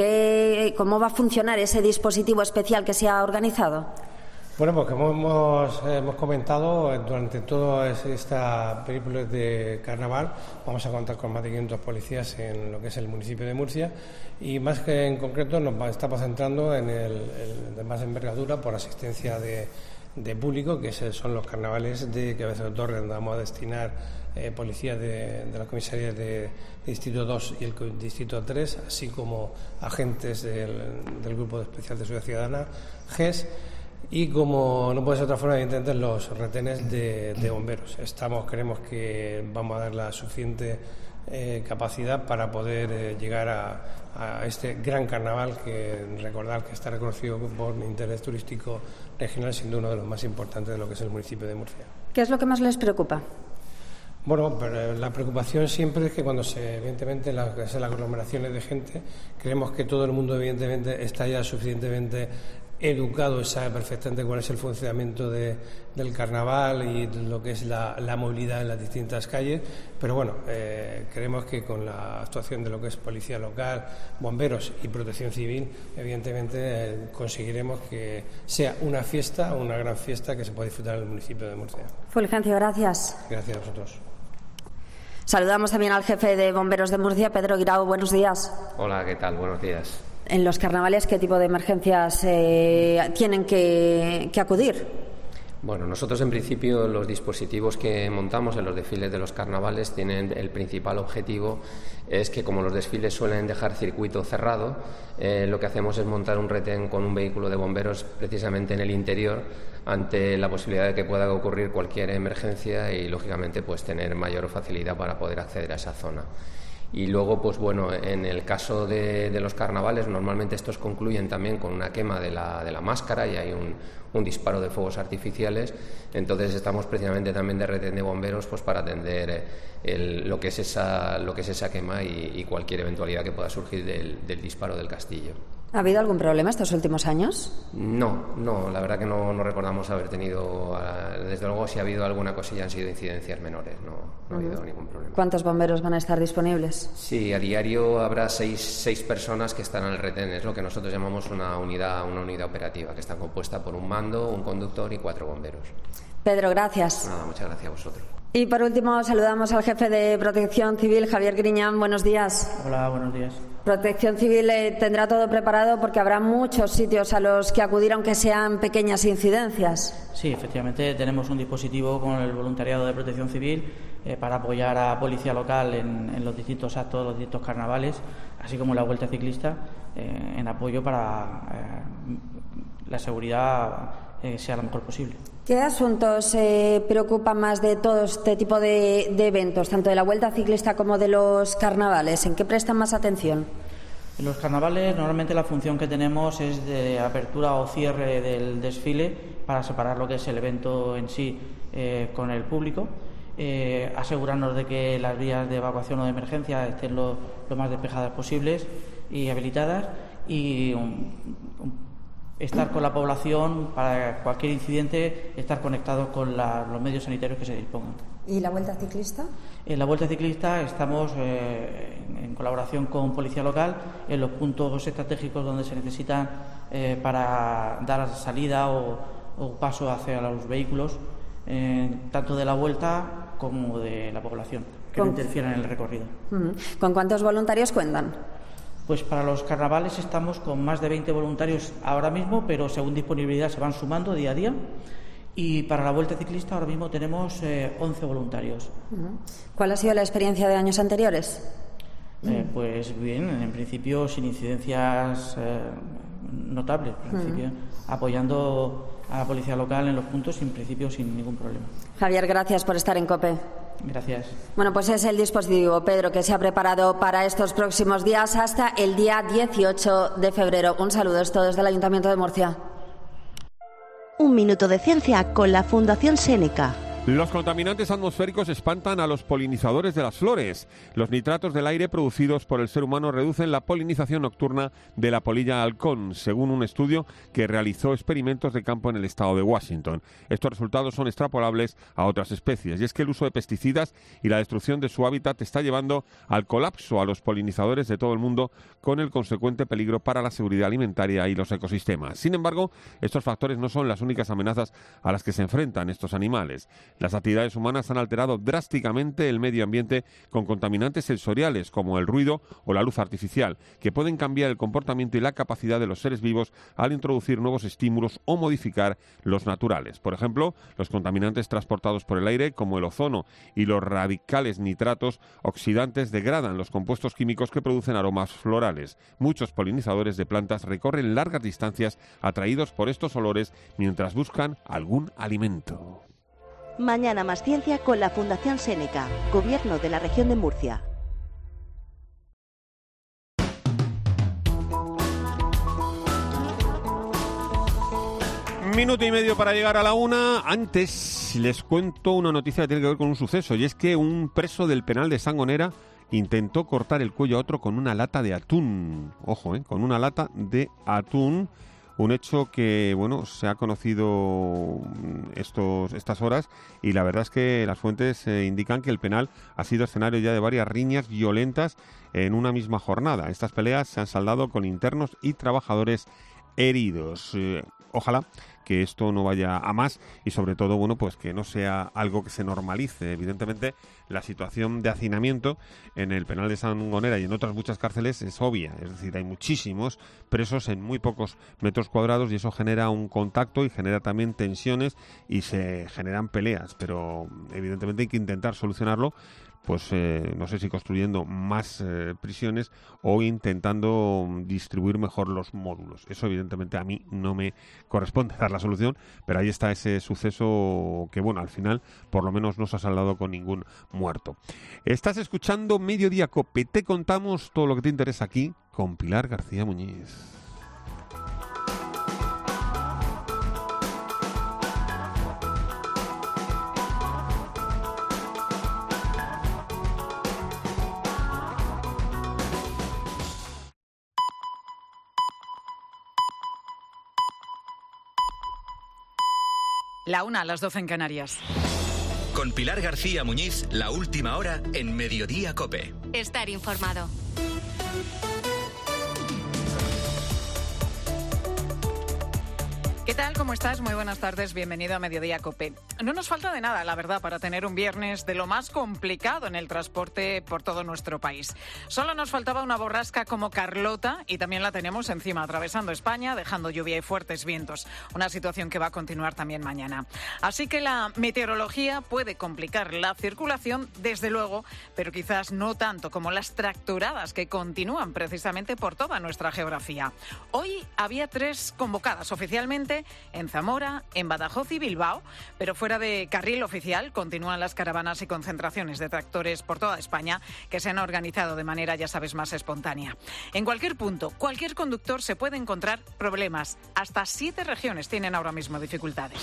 ¿Cómo va a funcionar ese dispositivo especial que se ha organizado? Bueno, pues como hemos comentado, durante toda esta película de carnaval vamos a contar con más de 500 policías en lo que es el municipio de Murcia, y más que en concreto nos estamos centrando en el de más envergadura por asistencia de público, que son los carnavales de Cabeza de Torre, donde vamos a destinar policías de la comisaría de Distrito 2 y el Distrito 3, así como agentes del Grupo Especial de Seguridad Ciudadana, GES. Y como no puede ser de otra forma, evidentemente, los retenes de bomberos. Creemos que vamos a dar la suficiente capacidad para poder llegar a este gran carnaval, que recordar que está reconocido por interés turístico regional, siendo uno de los más importantes de lo que es el municipio de Murcia. ¿Qué es lo que más les preocupa? Bueno, pero la preocupación siempre es que cuando evidentemente las aglomeraciones de gente, creemos que todo el mundo evidentemente está ya suficientemente educado y sabe perfectamente cuál es el funcionamiento del carnaval y lo que es la movilidad en las distintas calles, pero bueno, creemos que con la actuación de lo que es Policía Local, Bomberos y Protección Civil, evidentemente conseguiremos que sea una fiesta, una gran fiesta que se pueda disfrutar en el municipio de Murcia. Fulgencio, gracias. Gracias a vosotros. Saludamos también al jefe de Bomberos de Murcia, Pedro Guirao. Buenos días. Hola, ¿qué tal? Buenos días. En los carnavales, ¿qué tipo de emergencias tienen que acudir? Bueno, nosotros en principio los dispositivos que montamos en los desfiles de los carnavales tienen el principal objetivo es que, como los desfiles suelen dejar circuito cerrado, lo que hacemos es montar un retén con un vehículo de bomberos precisamente en el interior ante la posibilidad de que pueda ocurrir cualquier emergencia y, lógicamente, pues tener mayor facilidad para poder acceder a esa zona. Y luego, pues bueno, en el caso de los carnavales, normalmente estos concluyen también con una quema de la máscara y hay un disparo de fuegos artificiales. Entonces estamos precisamente también de retén de bomberos pues para atender lo que es esa quema y cualquier eventualidad que pueda surgir del disparo del castillo. ¿Ha habido algún problema estos últimos años? No, la verdad que no recordamos haber tenido, desde luego si ha habido alguna cosilla han sido incidencias menores, no ha habido ningún problema. ¿Cuántos bomberos van a estar disponibles? Sí, a diario habrá seis personas que estarán en el retén, es lo que nosotros llamamos una unidad operativa, que está compuesta por un mando, un conductor y 4 bomberos. Pedro, gracias. Nada, muchas gracias a vosotros. Y por último saludamos al jefe de Protección Civil, Javier Griñán. Buenos días. Hola, buenos días. Protección Civil tendrá todo preparado porque habrá muchos sitios a los que acudir aunque sean pequeñas incidencias. Sí, efectivamente tenemos un dispositivo con el voluntariado de Protección Civil para apoyar a Policía Local en los distintos actos, los distintos carnavales, así como la Vuelta Ciclista, en apoyo para la seguridad sea lo mejor posible. ¿Qué asuntos preocupan más de todo este tipo de eventos, tanto de la Vuelta Ciclista como de los carnavales? ¿En qué prestan más atención? En los carnavales normalmente la función que tenemos es de apertura o cierre del desfile para separar lo que es el evento en sí con el público, asegurarnos de que las vías de evacuación o de emergencia estén lo más despejadas posibles y habilitadas y estar con la población para cualquier incidente, estar conectados con los medios sanitarios que se dispongan. ¿Y la Vuelta Ciclista? En la Vuelta Ciclista estamos en colaboración con Policía Local en los puntos estratégicos donde se necesitan para dar salida o paso hacia los vehículos, tanto de la Vuelta como de la población, que no interfieran en el recorrido. ¿Con cuántos voluntarios cuentan? Pues para los carnavales estamos con más de 20 voluntarios ahora mismo, pero según disponibilidad se van sumando día a día. Y para la Vuelta Ciclista ahora mismo tenemos 11 voluntarios. ¿Cuál ha sido la experiencia de años anteriores? Pues bien, en principio sin incidencias notables, en principio, apoyando a la Policía Local en los puntos, en principio sin ningún problema. Javier, gracias por estar en COPE. Gracias. Bueno, pues es el dispositivo, Pedro, que se ha preparado para estos próximos días hasta el día 18 de febrero. Un saludo, esto desde el Ayuntamiento de Murcia. Un minuto de ciencia con la Fundación Séneca. Los contaminantes atmosféricos espantan a los polinizadores de las flores. Los nitratos del aire producidos por el ser humano reducen la polinización nocturna de la polilla halcón, según un estudio que realizó experimentos de campo en el estado de Washington. Estos resultados son extrapolables a otras especies, y es que el uso de pesticidas y la destrucción de su hábitat está llevando al colapso a los polinizadores de todo el mundo, con el consecuente peligro para la seguridad alimentaria y los ecosistemas. Sin embargo, estos factores no son las únicas amenazas a las que se enfrentan estos animales. Las actividades humanas han alterado drásticamente el medio ambiente con contaminantes sensoriales como el ruido o la luz artificial, que pueden cambiar el comportamiento y la capacidad de los seres vivos al introducir nuevos estímulos o modificar los naturales. Por ejemplo, los contaminantes transportados por el aire, como el ozono y los radicales nitratos oxidantes, degradan los compuestos químicos que producen aromas florales. Muchos polinizadores de plantas recorren largas distancias atraídos por estos olores mientras buscan algún alimento. Mañana más ciencia con la Fundación Séneca, Gobierno de la Región de Murcia. Minuto y medio para llegar a la 1. Antes les cuento una noticia que tiene que ver con un suceso, y es que un preso del penal de Sangonera intentó cortar el cuello a otro con una lata de atún. Ojo, con una lata de atún. Un hecho que, bueno, se ha conocido estas horas, y la verdad es que las fuentes indican que el penal ha sido escenario ya de varias riñas violentas en una misma jornada. Estas peleas se han saldado con internos y trabajadores heridos. Ojalá que esto no vaya a más y sobre todo, bueno, pues que no sea algo que se normalice. Evidentemente, la situación de hacinamiento en el penal de Sangonera y en otras muchas cárceles es obvia. Es decir, hay muchísimos presos en muy pocos metros cuadrados y eso genera un contacto y genera también tensiones y se generan peleas. Pero evidentemente hay que intentar solucionarlo, pues no sé si construyendo más prisiones o intentando distribuir mejor los módulos. Eso evidentemente a mí no me corresponde dar la solución, pero ahí está ese suceso que, bueno, al final por lo menos no se ha saldado con ningún muerto. Estás escuchando Mediodía COPE. Te contamos todo lo que te interesa aquí con Pilar García Muñiz. La 1 a las 12 en Canarias. Con Pilar García Muñiz, la última hora en Mediodía COPE. Estar informado. ¿Qué tal? ¿Cómo estás? Muy buenas tardes. Bienvenido a Mediodía COPE. No nos falta de nada, la verdad, para tener un viernes de lo más complicado en el transporte por todo nuestro país. Solo nos faltaba una borrasca como Carlota y también la tenemos encima, atravesando España, dejando lluvia y fuertes vientos. Una situación que va a continuar también mañana. Así que la meteorología puede complicar la circulación, desde luego, pero quizás no tanto como las tractoradas que continúan precisamente por toda nuestra geografía. Hoy había 3 convocadas oficialmente en Zamora, en Badajoz y Bilbao, pero fuera de carril oficial continúan las caravanas y concentraciones de tractores por toda España que se han organizado de manera, ya sabes, más espontánea. En cualquier punto, cualquier conductor se puede encontrar problemas. Hasta 7 regiones tienen ahora mismo dificultades.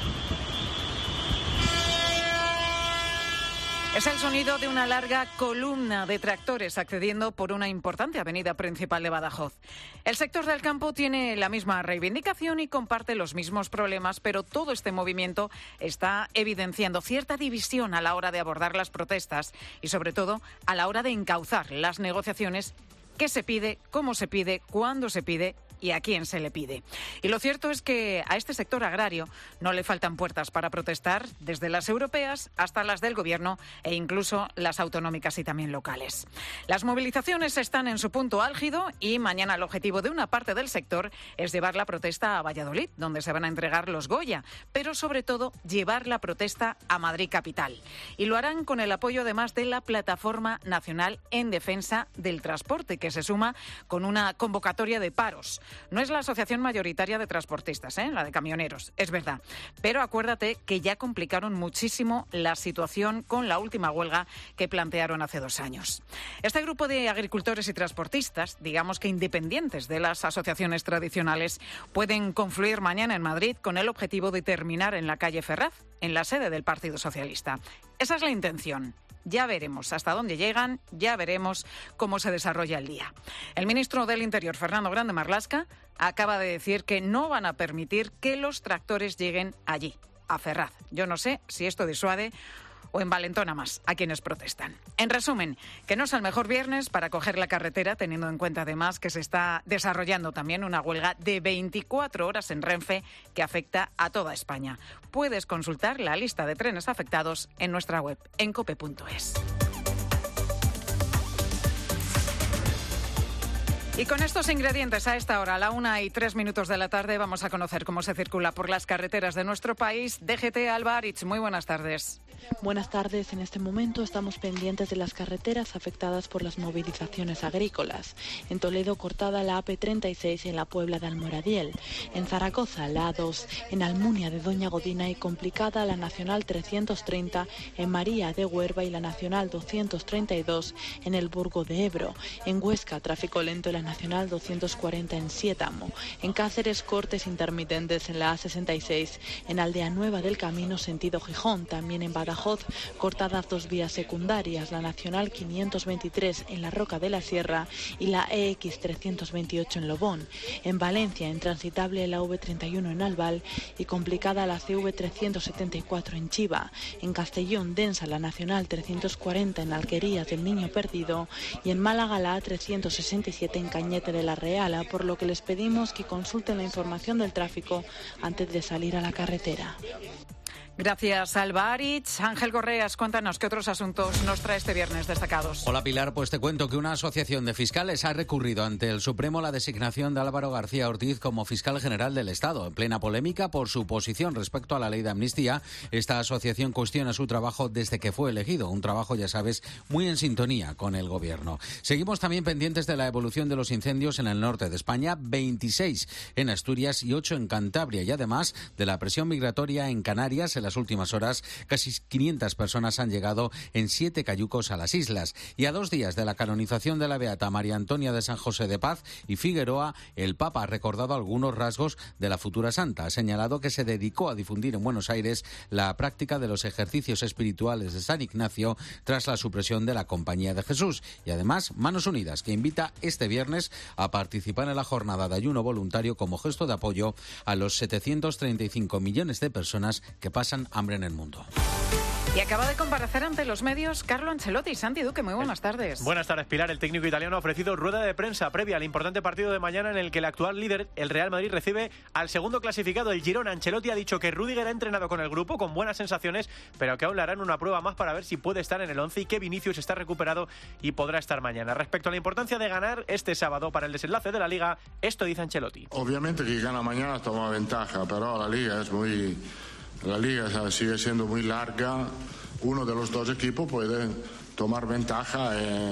Es el sonido de una larga columna de tractores accediendo por una importante avenida principal de Badajoz. El sector del campo tiene la misma reivindicación y comparte los mismos problemas, pero todo este movimiento está evidenciando cierta división a la hora de abordar las protestas y, sobre todo, a la hora de encauzar las negociaciones. ¿Qué se pide? ¿Cómo se pide? ¿Cuándo se pide? ¿Y a quién se le pide? Y lo cierto es que a este sector agrario no le faltan puertas para protestar, desde las europeas hasta las del Gobierno e incluso las autonómicas y también locales. Las movilizaciones están en su punto álgido y mañana el objetivo de una parte del sector es llevar la protesta a Valladolid, donde se van a entregar los Goya, pero sobre todo llevar la protesta a Madrid capital. Y lo harán con el apoyo además de la Plataforma Nacional en Defensa del Transporte, que se suma con una convocatoria de paros. No es la asociación mayoritaria de transportistas, la de camioneros, es verdad. Pero acuérdate que ya complicaron muchísimo la situación con la última huelga que plantearon hace 2 años. Este grupo de agricultores y transportistas, digamos que independientes de las asociaciones tradicionales, pueden confluir mañana en Madrid con el objetivo de terminar en la calle Ferraz, en la sede del Partido Socialista. Esa es la intención. Ya veremos hasta dónde llegan, ya veremos cómo se desarrolla el día. El ministro del Interior, Fernando Grande Marlaska, acaba de decir que no van a permitir que los tractores lleguen allí, a Ferraz. Yo no sé si esto disuade o envalentona más a quienes protestan. En resumen, que no es el mejor viernes para coger la carretera, teniendo en cuenta además que se está desarrollando también una huelga de 24 horas en Renfe que afecta a toda España. Puedes consultar la lista de trenes afectados en nuestra web, en cope.es. Y con estos ingredientes a esta hora, a la 1:03 de la tarde, vamos a conocer cómo se circula por las carreteras de nuestro país. DGT Alba Aritz, muy buenas tardes. Buenas tardes. En este momento estamos pendientes de las carreteras afectadas por las movilizaciones agrícolas. En Toledo, cortada la AP36 en la Puebla de Almoradiel. En Zaragoza, la A2. En Almunia de Doña Godina y complicada la Nacional 330 en María de Huerva y la Nacional 232 en el Burgo de Ebro. En Huesca, tráfico lento en la Nacional 240 en Siétamo. En Cáceres, cortes intermitentes en la A66. En Aldea Nueva del Camino, sentido Gijón. También en Badajoz, cortadas 2 vías secundarias, la Nacional 523 en la Roca de la Sierra y la EX 328 en Lobón. En Valencia, intransitable la V31 en Albal y complicada la CV 374 en Chiva. En Castellón, densa la Nacional 340 en Alquerías del Niño Perdido y en Málaga la A367 en Cañete de la Reala, por lo que les pedimos que consulten la información del tráfico antes de salir a la carretera. Gracias, Alba Aritz. Ángel Correas, cuéntanos qué otros asuntos nos trae este viernes destacados. Hola, Pilar. Pues te cuento que una asociación de fiscales ha recurrido ante el Supremo la designación de Álvaro García Ortiz como fiscal general del Estado. En plena polémica por su posición respecto a la ley de amnistía, esta asociación cuestiona su trabajo desde que fue elegido. Un trabajo, ya sabes, muy en sintonía con el Gobierno. Seguimos también pendientes de la evolución de los incendios en el norte de España, 26 en Asturias y 8 en Cantabria. Y además de la presión migratoria en Canarias, en las últimas horas, casi 500 personas han llegado en 7 cayucos a las islas. Y a 2 días de la canonización de la beata María Antonia de San José de Paz y Figueroa, el Papa ha recordado algunos rasgos de la futura santa. Ha señalado que se dedicó a difundir en Buenos Aires la práctica de los ejercicios espirituales de San Ignacio tras la supresión de la Compañía de Jesús. Y además, Manos Unidas, que invita este viernes a participar en la jornada de ayuno voluntario como gesto de apoyo a los 735 millones de personas que pasan hambre en el mundo. Y acaba de comparecer ante los medios Carlo Ancelotti. Santi Duque, muy buenas tardes. Buenas tardes, Pilar. El técnico italiano ha ofrecido rueda de prensa previa al importante partido de mañana en el que el actual líder, el Real Madrid, recibe al segundo clasificado, el Girona. Ancelotti ha dicho que Rüdiger ha entrenado con el grupo con buenas sensaciones, pero que aún le harán una prueba más para ver si puede estar en el 11 y que Vinicius está recuperado y podrá estar mañana. Respecto a la importancia de ganar este sábado para el desenlace de la Liga, esto dice Ancelotti. Obviamente que gana mañana toma ventaja, pero la Liga sigue siendo muy larga. Uno de los dos equipos puede tomar ventaja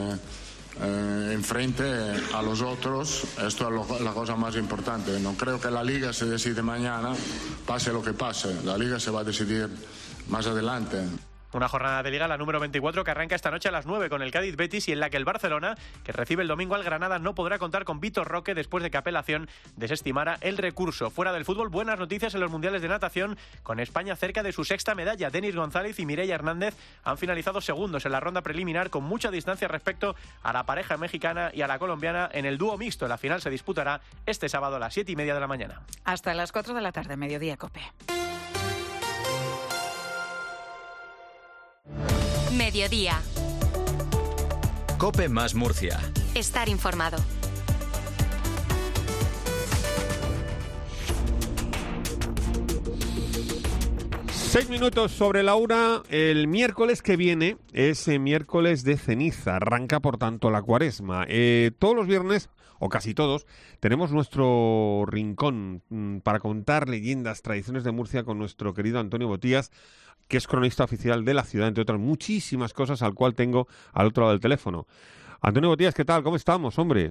en frente a los otros. Esto es la cosa más importante. No creo que la Liga se decide mañana, pase lo que pase. La Liga se va a decidir más adelante. Una jornada de Liga, la número 24, que arranca esta noche a las 9 con el Cádiz-Betis y en la que el Barcelona, que recibe el domingo al Granada, no podrá contar con Vitor Roque después de que apelación desestimara el recurso. Fuera del fútbol, buenas noticias en los mundiales de natación, con España cerca de su 6ª medalla. Denis González y Mireia Hernández han finalizado segundos en la ronda preliminar con mucha distancia respecto a la pareja mexicana y a la colombiana en el dúo mixto. La final se disputará este sábado a las 7:30 de la mañana. Hasta las 4 de la tarde, mediodía, COPE. Mediodía. COPE más Murcia. Estar informado. Seis minutos sobre la una. El miércoles que viene es miércoles de ceniza. Arranca, por tanto, la Cuaresma. Todos los viernes, o casi todos, tenemos nuestro rincón para contar leyendas, tradiciones de Murcia con nuestro querido Antonio Botías, que es cronista oficial de la ciudad, entre otras muchísimas cosas, al cual tengo al otro lado del teléfono. Antonio Botías, ¿qué tal? ¿Cómo estamos, hombre?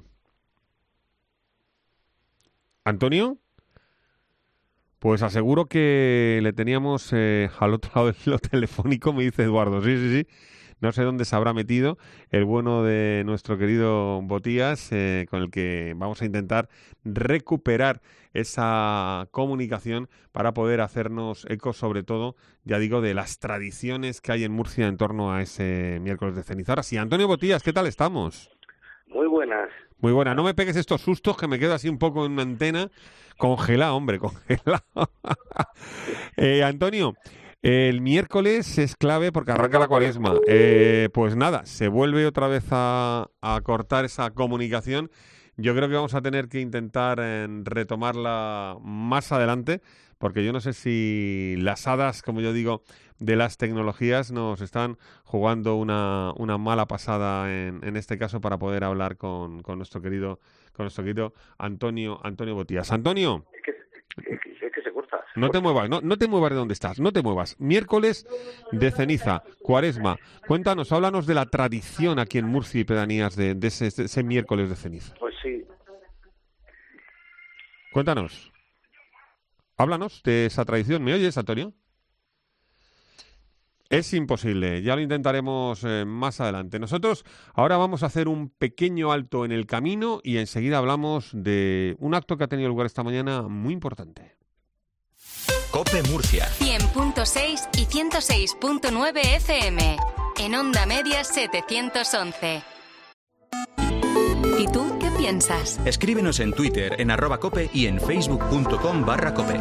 ¿Antonio? Pues aseguro que le teníamos al otro lado del telefónico, me dice Eduardo. Sí. No sé dónde se habrá metido el bueno de nuestro querido Botías, con el que vamos a intentar recuperar esa comunicación para poder hacernos eco, sobre todo, ya digo, de las tradiciones que hay en Murcia en torno a ese miércoles de ceniza. Ahora sí, Antonio Botías, ¿qué tal estamos? Muy buenas. Muy buena. No me pegues estos sustos que me quedo así un poco en una antena congelado, hombre, congelado. Antonio, el miércoles es clave porque arranca la Cuaresma. Pues nada, se vuelve otra vez a cortar esa comunicación. Yo creo que vamos a tener que intentar retomarla más adelante, porque yo no sé si las hadas, como yo digo, de las tecnologías nos están jugando una mala pasada en este caso para poder hablar con nuestro querido Antonio Botías. Antonio. Es que se corta. No te muevas, no te muevas de donde estás, no te muevas. Miércoles de ceniza, Cuaresma. Cuéntanos, háblanos de la tradición aquí en Murcia y pedanías de ese miércoles de ceniza. Pues sí. Cuéntanos. Háblanos de esa tradición. ¿Me oyes, Antonio? Es imposible, ya lo intentaremos más adelante. Nosotros ahora vamos a hacer un pequeño alto en el camino y enseguida hablamos de un acto que ha tenido lugar esta mañana muy importante. COPE Murcia. 100.6 y 106.9 FM. En Onda Media 711. ¿Y tú qué piensas? Escríbenos en Twitter en @cope y en facebook.com/cope.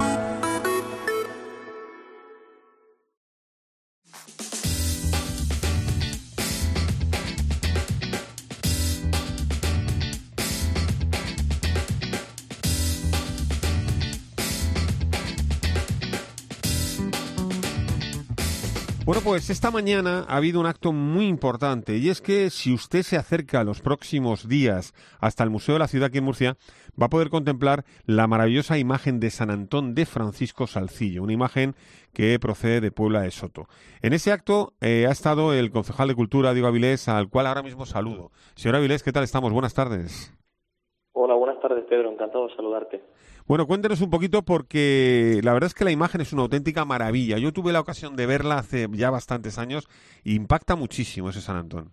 Bueno, pues esta mañana ha habido un acto muy importante y es que si usted se acerca los próximos días hasta el Museo de la Ciudad aquí en Murcia, va a poder contemplar la maravillosa imagen de San Antón de Francisco Salcillo, una imagen que procede de Puebla de Soto. En ese acto ha estado el concejal de Cultura, Diego Avilés, al cual ahora mismo saludo. Señor Avilés, ¿qué tal estamos? Buenas tardes. Hola, buenas tardes, Pedro. Encantado de saludarte. Bueno, cuéntenos un poquito porque la verdad es que la imagen es una auténtica maravilla. Yo tuve la ocasión de verla hace ya bastantes años y impacta muchísimo ese San Antón.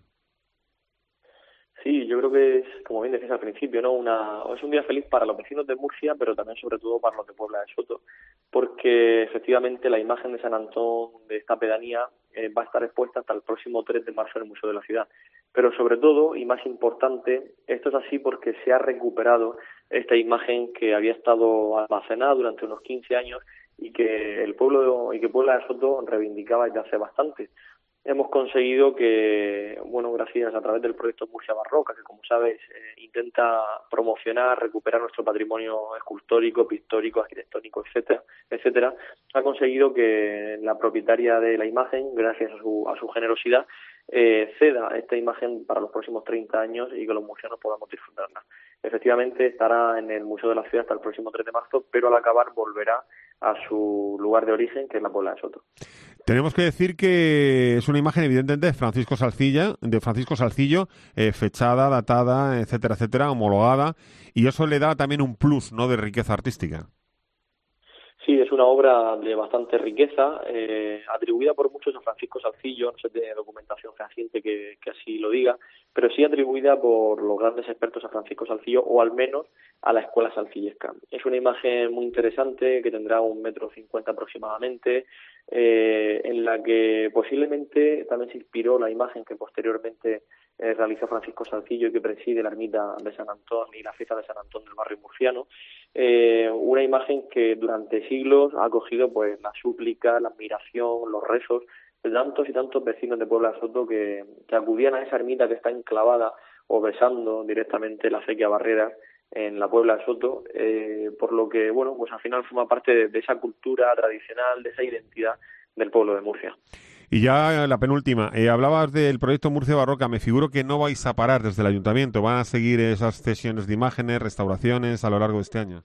Sí, yo creo que es, como bien decías al principio, ¿no? Es un día feliz para los vecinos de Murcia, pero también sobre todo para los de Puebla de Soto, porque efectivamente la imagen de San Antón de esta pedanía va a estar expuesta hasta el próximo 3 de marzo en el Museo de la Ciudad. Pero sobre todo, y más importante, esto es así porque se ha recuperado esta imagen que había estado almacenada durante unos 15 años y que Puebla de Soto reivindicaba desde hace bastante. Hemos conseguido que, bueno, gracias a través del proyecto Murcia Barroca, que como sabes intenta promocionar, recuperar nuestro patrimonio escultórico, pictórico, arquitectónico, etcétera, ha conseguido que la propietaria de la imagen, gracias a su generosidad, ceda esta imagen para los próximos 30 años y que los murcianos podamos disfrutarla. Efectivamente estará en el Museo de la Ciudad hasta el próximo 3 de marzo, pero al acabar volverá a su lugar de origen, que es la Puebla de Soto. Tenemos que decir que es una imagen evidentemente de Francisco Salcillo, fechada, datada, etcétera, homologada, y eso le da también un plus, ¿no?, de riqueza artística. Sí, es una obra de bastante riqueza, atribuida por muchos a Francisco Salcillo, no sé de documentación fehaciente que así lo diga, pero sí atribuida por los grandes expertos a Francisco Salcillo, o al menos a la escuela salcillesca. Es una imagen muy interesante que tendrá 1,50 metros aproximadamente, en la que posiblemente también se inspiró la imagen que posteriormente realizó Francisco Salcillo y que preside la ermita de San Antón y la fiesta de San Antón del barrio murciano. Una imagen que durante siglos ha acogido pues la súplica, la admiración, los rezos de tantos y tantos vecinos de Puebla de Soto que acudían a esa ermita que está enclavada o besando directamente la acequia Barreras en la Puebla de Soto, por lo que, bueno, pues al final forma parte de esa cultura tradicional, de esa identidad del pueblo de Murcia. Y ya la penúltima, hablabas del proyecto Murcia Barroca, me figuro que no vais a parar desde el ayuntamiento, van a seguir esas cesiones de imágenes, restauraciones a lo largo de este año.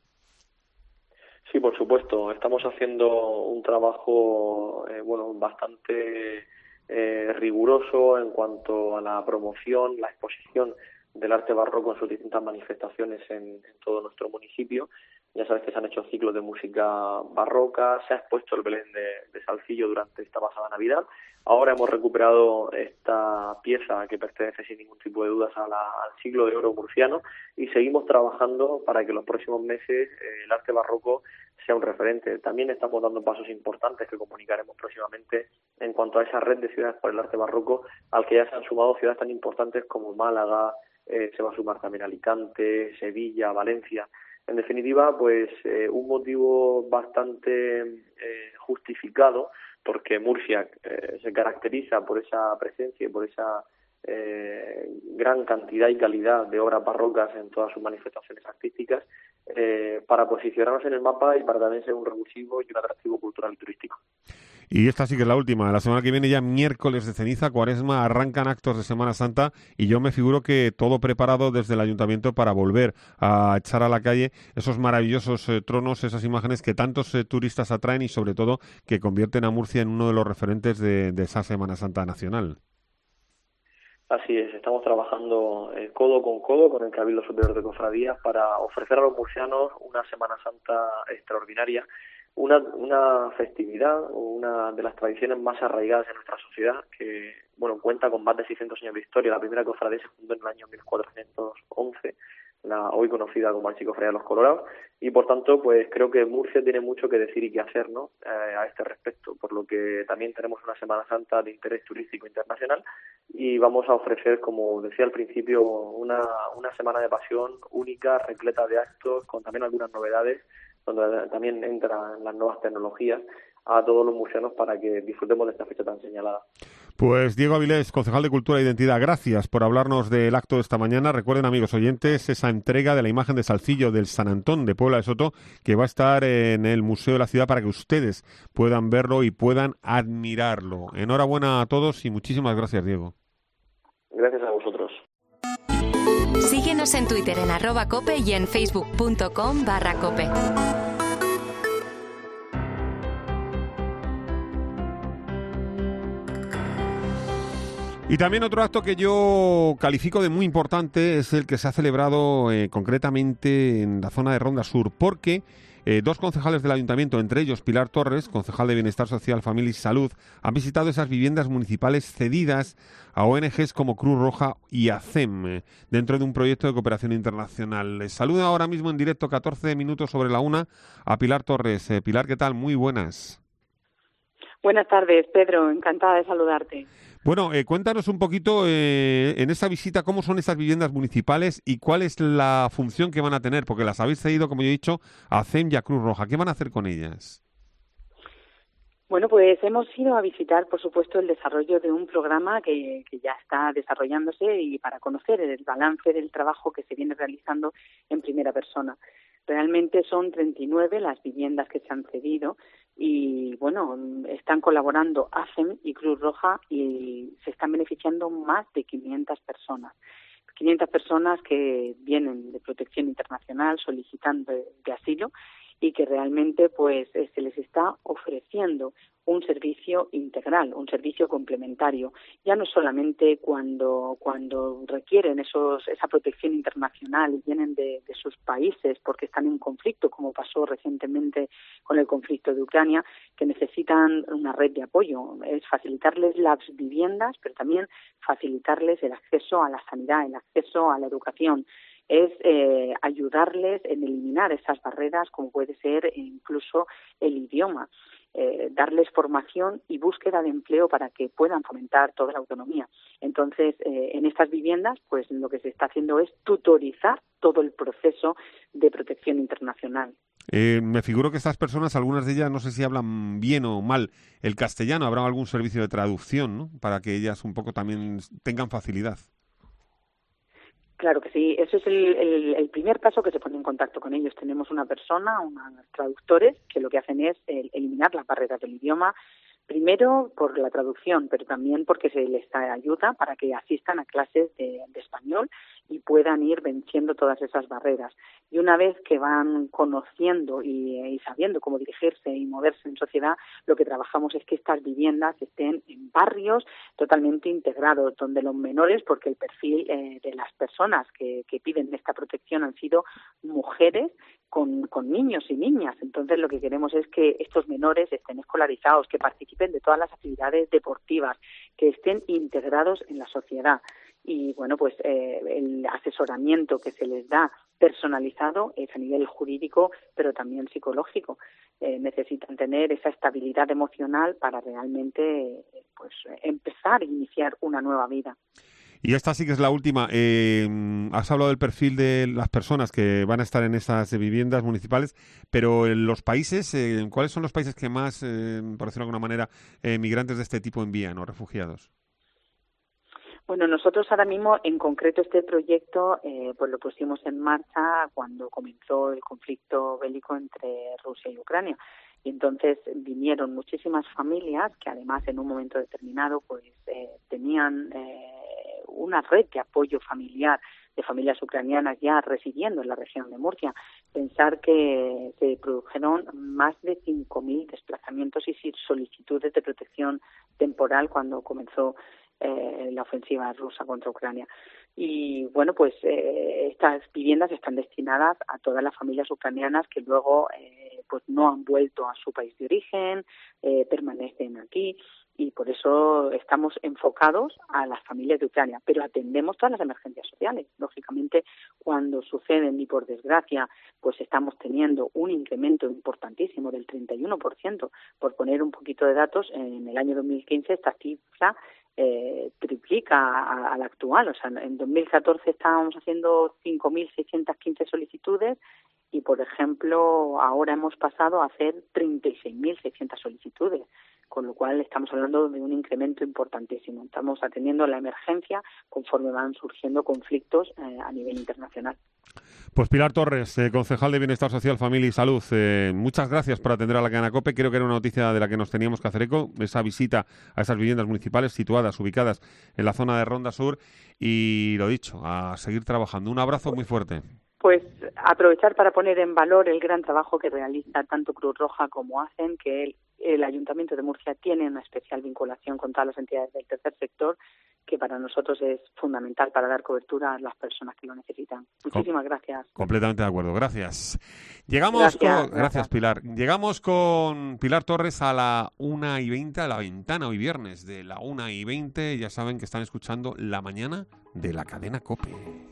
Sí, por supuesto, estamos haciendo un trabajo bastante riguroso en cuanto a la promoción, la exposición del arte barroco en sus distintas manifestaciones en todo nuestro municipio. Ya sabes que se han hecho ciclos de música barroca, se ha expuesto el Belén de Salcillo durante esta pasada Navidad. Ahora hemos recuperado esta pieza que pertenece sin ningún tipo de dudas al siglo de oro murciano y seguimos trabajando para que en los próximos meses el arte barroco sea un referente. También estamos dando pasos importantes que comunicaremos próximamente en cuanto a esa red de ciudades por el arte barroco, al que ya se han sumado ciudades tan importantes como Málaga, se va a sumar también Alicante, Sevilla, Valencia. En definitiva, pues un motivo bastante justificado, porque Murcia se caracteriza por esa presencia y por esa gran cantidad y calidad de obras barrocas en todas sus manifestaciones artísticas, para posicionarnos en el mapa y para también ser un revulsivo y un atractivo cultural y turístico. Y esta sí que es la última. La semana que viene, ya miércoles de ceniza, Cuaresma, arrancan actos de Semana Santa y yo me figuro que todo preparado desde el ayuntamiento para volver a echar a la calle esos maravillosos tronos, esas imágenes que tantos turistas atraen y sobre todo que convierten a Murcia en uno de los referentes de esa Semana Santa nacional. Así es, estamos trabajando codo con codo con el Cabildo Superior de Cofradías para ofrecer a los murcianos una Semana Santa extraordinaria, una festividad, una de las tradiciones más arraigadas en nuestra sociedad, que bueno, cuenta con más de 600 años de historia. La primera cofradía se fundó en el año 1411, la hoy conocida como Archicofradía de los Colorados, y por tanto pues creo que Murcia tiene mucho que decir y que hacer, ¿no?, a este respecto, por lo que también tenemos una Semana Santa de interés turístico internacional y vamos a ofrecer, como decía al principio, una semana de pasión única, repleta de actos, con también algunas novedades, donde también entran las nuevas tecnologías a todos los murcianos para que disfrutemos de esta fecha tan señalada. Pues Diego Avilés, concejal de Cultura e Identidad, gracias por hablarnos del acto de esta mañana. Recuerden, amigos oyentes, esa entrega de la imagen de Salcillo del San Antón de Puebla de Soto, que va a estar en el Museo de la Ciudad para que ustedes puedan verlo y puedan admirarlo. Enhorabuena a todos y muchísimas gracias, Diego. Gracias a vosotros. Síguenos en Twitter en @cope y en facebook.com/cope. Y también otro acto que yo califico de muy importante es el que se ha celebrado concretamente en la zona de Ronda Sur, porque dos concejales del ayuntamiento, entre ellos Pilar Torres, concejal de Bienestar Social, Familia y Salud, han visitado esas viviendas municipales cedidas a ONGs como Cruz Roja y ACEM, dentro de un proyecto de cooperación internacional. Les saluda ahora mismo en directo, 14 minutos sobre la 1, a Pilar Torres. Pilar, ¿qué tal? Muy buenas. Buenas tardes, Pedro. Encantada de saludarte. Bueno, cuéntanos un poquito en esta visita cómo son estas viviendas municipales y cuál es la función que van a tener, porque las habéis cedido, como yo he dicho, a CEM y a Cruz Roja. ¿Qué van a hacer con ellas? Bueno, pues hemos ido a visitar, por supuesto, el desarrollo de un programa que ya está desarrollándose y para conocer el balance del trabajo que se viene realizando en primera persona. Realmente son 39 las viviendas que se han cedido y, bueno, están colaborando ACEM y Cruz Roja y se están beneficiando más de 500 personas. 500 personas que vienen de protección internacional solicitando de asilo y que realmente pues se les está ofreciendo un servicio integral, un servicio complementario, ya no solamente cuando requieren esa protección internacional y vienen de sus países porque están en conflicto, como pasó recientemente con el conflicto de Ucrania, que necesitan una red de apoyo. Es facilitarles las viviendas, pero también facilitarles el acceso a la sanidad, el acceso a la educación. Es ayudarles en eliminar esas barreras, como puede ser incluso el idioma, darles formación y búsqueda de empleo para que puedan fomentar toda la autonomía. Entonces, en estas viviendas, pues lo que se está haciendo es tutorizar todo el proceso de protección internacional. Me figuro que estas personas, algunas de ellas, no sé si hablan bien o mal el castellano, habrá algún servicio de traducción, ¿no?, para que ellas un poco también tengan facilidad. Claro que sí, eso es el primer paso, que se pone en contacto con ellos. Tenemos una persona, unos traductores, que lo que hacen es eliminar las barreras del idioma, primero por la traducción, pero también porque se les ayuda para que asistan a clases de español y puedan ir venciendo todas esas barreras. Y una vez que van conociendo y sabiendo cómo dirigirse y moverse en sociedad, lo que trabajamos es que estas viviendas estén en barrios totalmente integrados, donde los menores, porque el perfil de las personas que piden esta protección han sido mujeres con niños y niñas. Entonces lo que queremos es que estos menores estén escolarizados, que participen de todas las actividades deportivas, que estén integrados en la sociedad. Y bueno, pues el asesoramiento que se les da personalizado es a nivel jurídico, pero también psicológico. Necesitan tener esa estabilidad emocional para realmente pues empezar e iniciar una nueva vida. Y esta sí que es la última. Has hablado del perfil de las personas que van a estar en esas viviendas municipales, pero en los países, ¿cuáles son los países que más, por decirlo de alguna manera, migrantes de este tipo envían o refugiados? Bueno, nosotros ahora mismo, en concreto, este proyecto pues lo pusimos en marcha cuando comenzó el conflicto bélico entre Rusia y Ucrania. Y entonces vinieron muchísimas familias que además en un momento determinado pues tenían una red de apoyo familiar de familias ucranianas ya residiendo en la región de Murcia. Pensar que se produjeron más de 5.000 desplazamientos y solicitudes de protección temporal cuando comenzó la ofensiva rusa contra Ucrania. Y bueno, pues estas viviendas están destinadas a todas las familias ucranianas que luego pues no han vuelto a su país de origen, permanecen aquí, y por eso estamos enfocados a las familias de Ucrania, pero atendemos todas las emergencias sociales. Lógicamente, cuando suceden, y por desgracia, pues estamos teniendo un incremento importantísimo del 31%. Por poner un poquito de datos, en el año 2015 esta cifra triplica a la actual. O sea, en 2014 estábamos haciendo 5.615 solicitudes y, por ejemplo, ahora hemos pasado a hacer 36.600 solicitudes. con lo cual estamos hablando de un incremento importantísimo. Estamos atendiendo la emergencia conforme van surgiendo conflictos a nivel internacional. Pues Pilar Torres, concejal de Bienestar Social, Familia y Salud, muchas gracias por atender a la cadena COPE. Creo que era una noticia de la que nos teníamos que hacer eco, esa visita a esas viviendas municipales situadas, ubicadas en la zona de Ronda Sur, y lo dicho, a seguir trabajando. Un abrazo muy fuerte. Pues aprovechar para poner en valor el gran trabajo que realiza tanto Cruz Roja como ACEN, que el Ayuntamiento de Murcia tiene una especial vinculación con todas las entidades del tercer sector, que para nosotros es fundamental para dar cobertura a las personas que lo necesitan. Muchísimas gracias. Completamente de acuerdo, gracias. Gracias, Pilar. Llegamos con Pilar Torres a la 1:20, a la ventana hoy viernes de la 1:20. Ya saben que están escuchando La Mañana de la cadena COPE.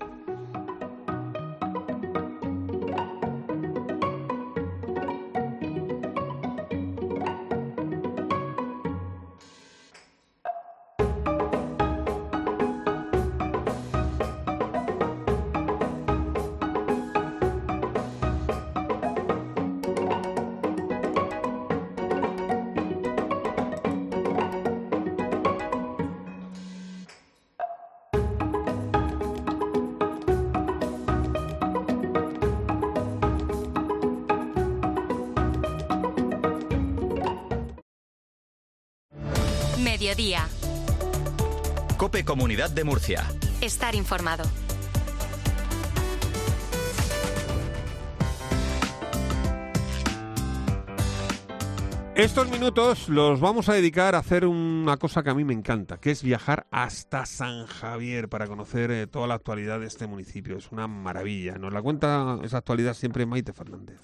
Mediodía. COPE Comunidad de Murcia. Estar informado. Estos minutos los vamos a dedicar a hacer una cosa que a mí me encanta, que es viajar hasta San Javier para conocer toda la actualidad de este municipio. Es una maravilla. Nos la cuenta esa actualidad siempre Maite Fernández.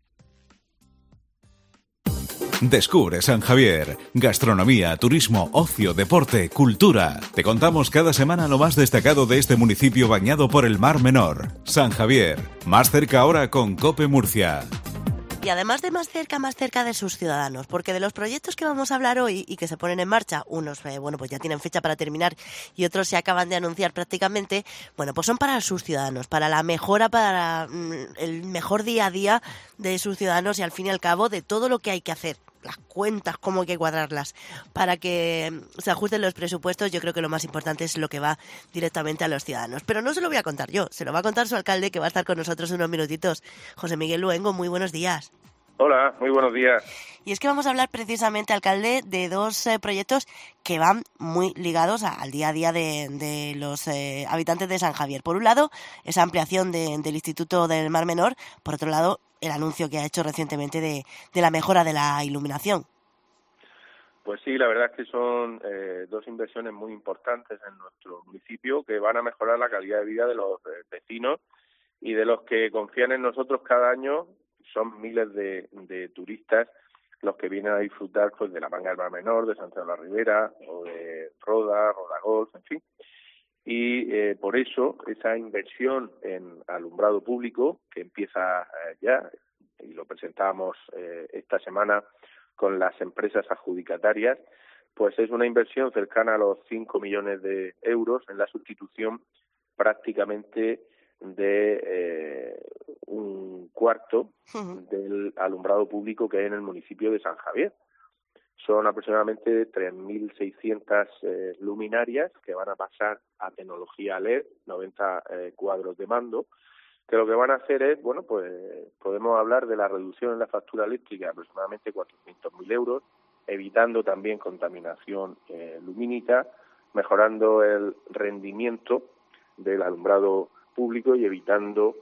Descubre San Javier. Gastronomía, turismo, ocio, deporte, cultura. Te contamos cada semana lo más destacado de este municipio bañado por el Mar Menor. San Javier. Más cerca ahora con COPE Murcia. Y además de más cerca de sus ciudadanos, porque de los proyectos que vamos a hablar hoy y que se ponen en marcha, unos pues ya tienen fecha para terminar y otros se acaban de anunciar prácticamente, pues son para sus ciudadanos, para la mejora, para el mejor día a día de sus ciudadanos y al fin y al cabo de todo lo que hay que hacer. Las cuentas, cómo hay que cuadrarlas para que se ajusten los presupuestos. Yo creo que lo más importante es lo que va directamente a los ciudadanos. Pero no se lo voy a contar yo, se lo va a contar su alcalde, que va a estar con nosotros unos minutitos. José Miguel Luengo, muy buenos días. Hola, muy buenos días. Y es que vamos a hablar precisamente, alcalde, de dos proyectos que van muy ligados al día a día de los habitantes de San Javier. Por un lado, esa ampliación del Instituto del Mar Menor. Por otro lado, el anuncio que ha hecho recientemente de la mejora de la iluminación. Pues sí, la verdad es que son dos inversiones muy importantes en nuestro municipio que van a mejorar la calidad de vida de los vecinos y de los que confían en nosotros cada año. Son miles de turistas los que vienen a disfrutar pues de la Manga del Mar Menor, de Santiago de la Ribera o de Roda Golf, en fin. Y por eso esa inversión en alumbrado público que empieza ya, y lo presentamos esta semana con las empresas adjudicatarias, pues es una inversión cercana a los 5 millones de euros en la sustitución prácticamente de un cuarto del alumbrado público que hay en el municipio de San Javier. Son aproximadamente 3.600 luminarias que van a pasar a tecnología LED, 90 cuadros de mando, que lo que van a hacer es, pues podemos hablar de la reducción en la factura eléctrica de aproximadamente 400.000 euros, evitando también contaminación lumínica, mejorando el rendimiento del alumbrado público y evitando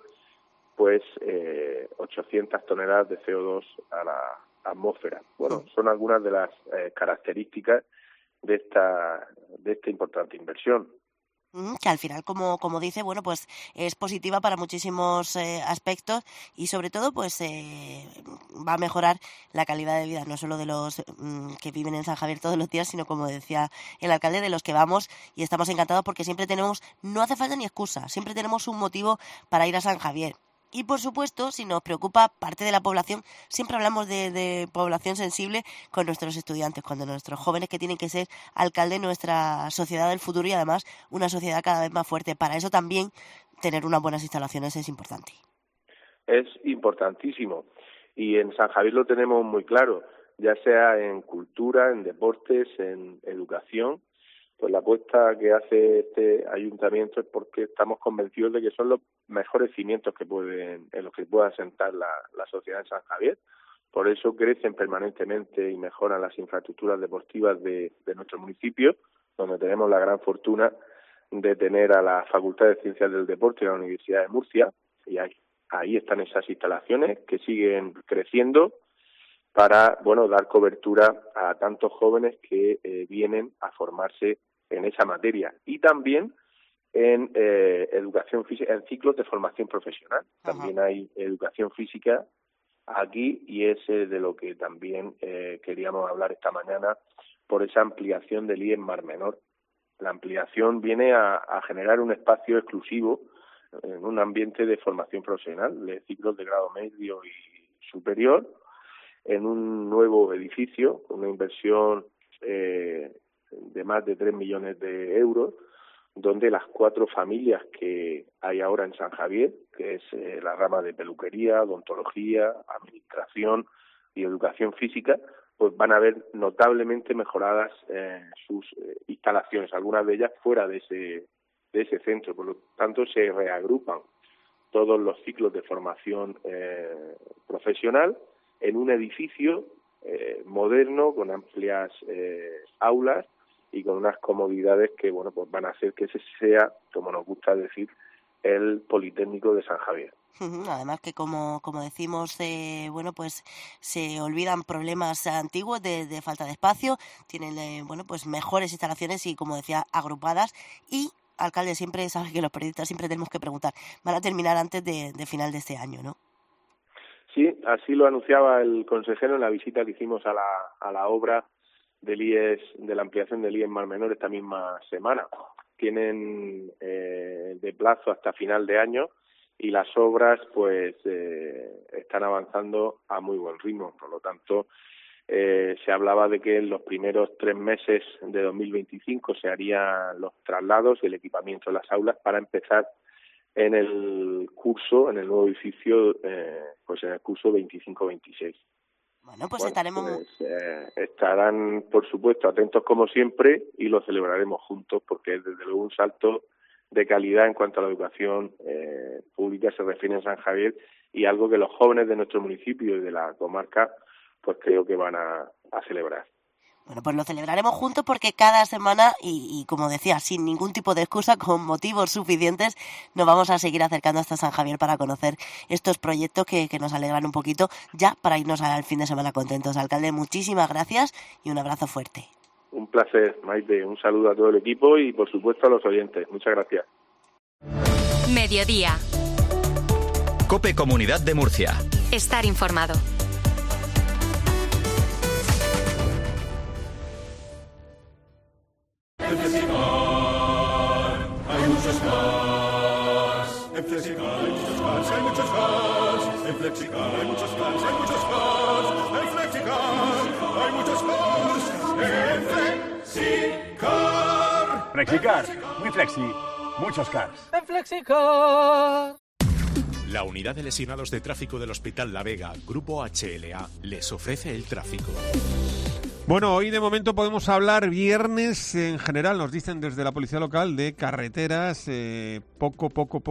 800 toneladas de CO2 a la atmósfera. Son algunas de las características de esta importante inversión. Que al final, como dice, pues es positiva para muchísimos aspectos y sobre todo va a mejorar la calidad de vida no solo de los que viven en San Javier todos los días, sino, como decía el alcalde, de los que vamos, y estamos encantados porque siempre no hace falta ni excusa, siempre tenemos un motivo para ir a San Javier. Y, por supuesto, si nos preocupa parte de la población, siempre hablamos de población sensible con nuestros estudiantes, cuando nuestros jóvenes que tienen que ser alcalde de nuestra sociedad del futuro y, además, una sociedad cada vez más fuerte. Para eso también tener unas buenas instalaciones es importante. Es importantísimo. Y en San Javier lo tenemos muy claro. ya sea en cultura, en deportes, en educación. Pues la apuesta que hace este ayuntamiento es porque estamos convencidos de que son los mejores cimientos en los que pueda sentar la sociedad en San Javier. Por eso crecen permanentemente y mejoran las infraestructuras deportivas de nuestro municipio, donde tenemos la gran fortuna de tener a la Facultad de Ciencias del Deporte de la Universidad de Murcia, y ahí están esas instalaciones que siguen creciendo para, dar cobertura a tantos jóvenes que vienen a formarse en esa materia, y también en educación física, en ciclos de formación profesional. Ajá. También hay educación física aquí, y es de lo que también queríamos hablar esta mañana, por esa ampliación del IES Mar Menor. La ampliación viene a generar un espacio exclusivo en un ambiente de formación profesional, de ciclos de grado medio y superior, en un nuevo edificio, con una inversión de más de 3 millones de euros, donde las 4 familias que hay ahora en San Javier, que es la rama de peluquería, odontología, administración y educación física, pues van a ver notablemente mejoradas sus instalaciones, algunas de ellas fuera de ese centro. Por lo tanto, se reagrupan todos los ciclos de formación profesional en un edificio moderno, con amplias aulas y con unas comodidades que pues van a hacer que ese sea, como nos gusta decir, el Politécnico de San Javier. Además que como decimos, pues se olvidan problemas antiguos de falta de espacio, tienen pues mejores instalaciones y, como decía, agrupadas. Y, alcalde, siempre sabes que los periodistas siempre tenemos que preguntar, van a terminar antes de final de este año, ¿no? Sí, así lo anunciaba el consejero en la visita que hicimos a la obra del IES, de la ampliación del IES Mar Menor esta misma semana. Tienen de plazo hasta final de año, y las obras pues están avanzando a muy buen ritmo. Por lo tanto, se hablaba de que en los primeros 3 meses de 2025 se harían los traslados y el equipamiento de las aulas para empezar en el curso, en el nuevo edificio, pues en el curso 25-26. Bueno, pues estaremos... estarán, por supuesto, atentos como siempre, y lo celebraremos juntos, porque es desde luego un salto de calidad en cuanto a la educación pública se refiere en San Javier, y algo que los jóvenes de nuestro municipio y de la comarca pues creo que van a celebrar. Bueno, pues lo celebraremos juntos, porque cada semana, y como decía, sin ningún tipo de excusa, con motivos suficientes, nos vamos a seguir acercando hasta San Javier para conocer estos proyectos que nos alegran un poquito, ya para irnos al fin de semana contentos. Alcalde, muchísimas gracias y un abrazo fuerte. Un placer, Maite. Un saludo a todo el equipo y, por supuesto, a los oyentes. Muchas gracias. Mediodía. COPE Comunidad de Murcia. Estar informado. En Flexicar hay muchos cars. En Flexicar hay muchos cars, hay muchos cars. En Flexicar hay muchos cars, hay muchos cars. En Flexicar hay muchos cars. En Flexicar. Flexicar, muy flexi, muchos cars. En Flexicar. La unidad de lesionados de tráfico del Hospital La Vega, Grupo HLA, les ofrece el tráfico. Bueno, hoy de momento podemos hablar viernes en general, nos dicen desde la policía local, de carreteras poco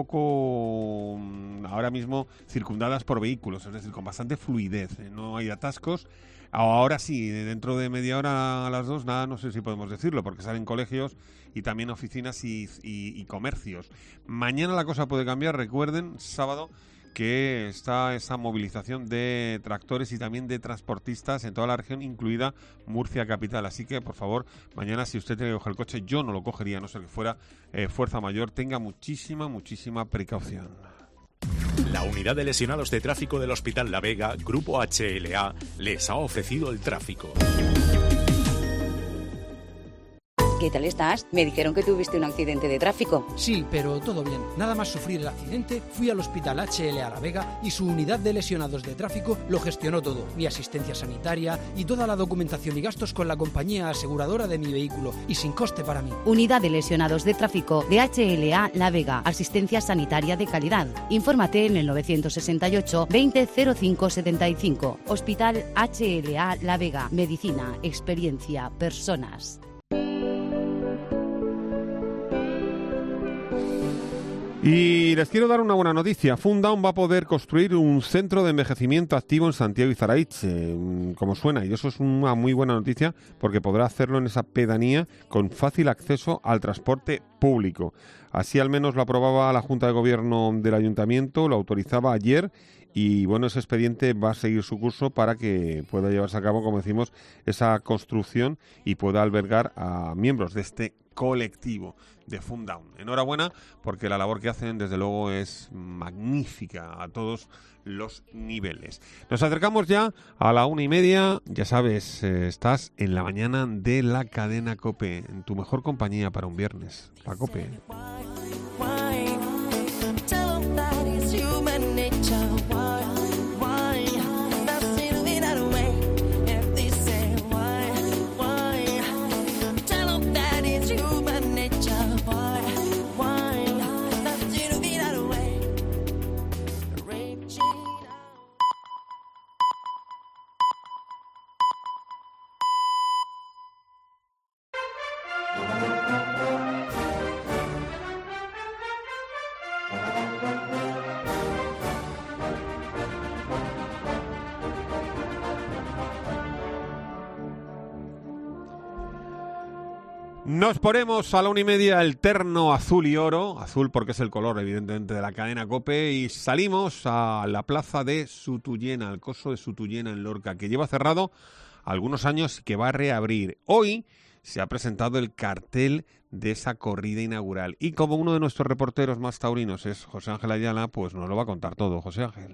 ahora mismo circundadas por vehículos, es decir, con bastante fluidez, no hay atascos. Ahora sí, dentro de media hora a las 2, nada, no sé si podemos decirlo, porque salen colegios y también oficinas y comercios. Mañana la cosa puede cambiar, recuerden, sábado, que está esa movilización de tractores y también de transportistas en toda la región, incluida Murcia capital. Así que, por favor, mañana, si usted tiene que coger el coche, yo no lo cogería, a no ser que fuera fuerza mayor, tenga muchísima precaución. La unidad de lesionados de tráfico del Hospital La Vega, Grupo HLA, les ha ofrecido el tráfico. ¿Qué tal estás? Me dijeron que tuviste un accidente de tráfico. Sí, pero todo bien. Nada más sufrir el accidente, fui al Hospital HLA La Vega y su unidad de lesionados de tráfico lo gestionó todo. Mi asistencia sanitaria y toda la documentación y gastos con la compañía aseguradora de mi vehículo y sin coste para mí. Unidad de lesionados de tráfico de HLA La Vega. Asistencia sanitaria de calidad. Infórmate en el 968 20 05 75. Hospital HLA La Vega. Medicina, experiencia, personas. Y les quiero dar una buena noticia. Fundown va a poder construir un centro de envejecimiento activo en Santiago y Zaraitze, como suena, y eso es una muy buena noticia porque podrá hacerlo en esa pedanía con fácil acceso al transporte público. Así al menos lo aprobaba la Junta de Gobierno del Ayuntamiento, lo autorizaba ayer. Y bueno, ese expediente va a seguir su curso para que pueda llevarse a cabo, como decimos, esa construcción y pueda albergar a miembros de este colectivo de Fundown. Enhorabuena, porque la labor que hacen, desde luego, es magnífica a todos los niveles. Nos acercamos ya a la 1:30. Ya sabes, estás en la mañana de la cadena COPE, en tu mejor compañía para un viernes, la COPE. Nos ponemos a la 1:30 el terno azul y oro, azul porque es el color evidentemente de la cadena COPE, y salimos a la plaza de Sutuyena, al coso de Sutuyena en Lorca, que lleva cerrado algunos años y que va a reabrir. Hoy se ha presentado el cartel de esa corrida inaugural y como uno de nuestros reporteros más taurinos es José Ángel Ayala, pues nos lo va a contar todo. José Ángel.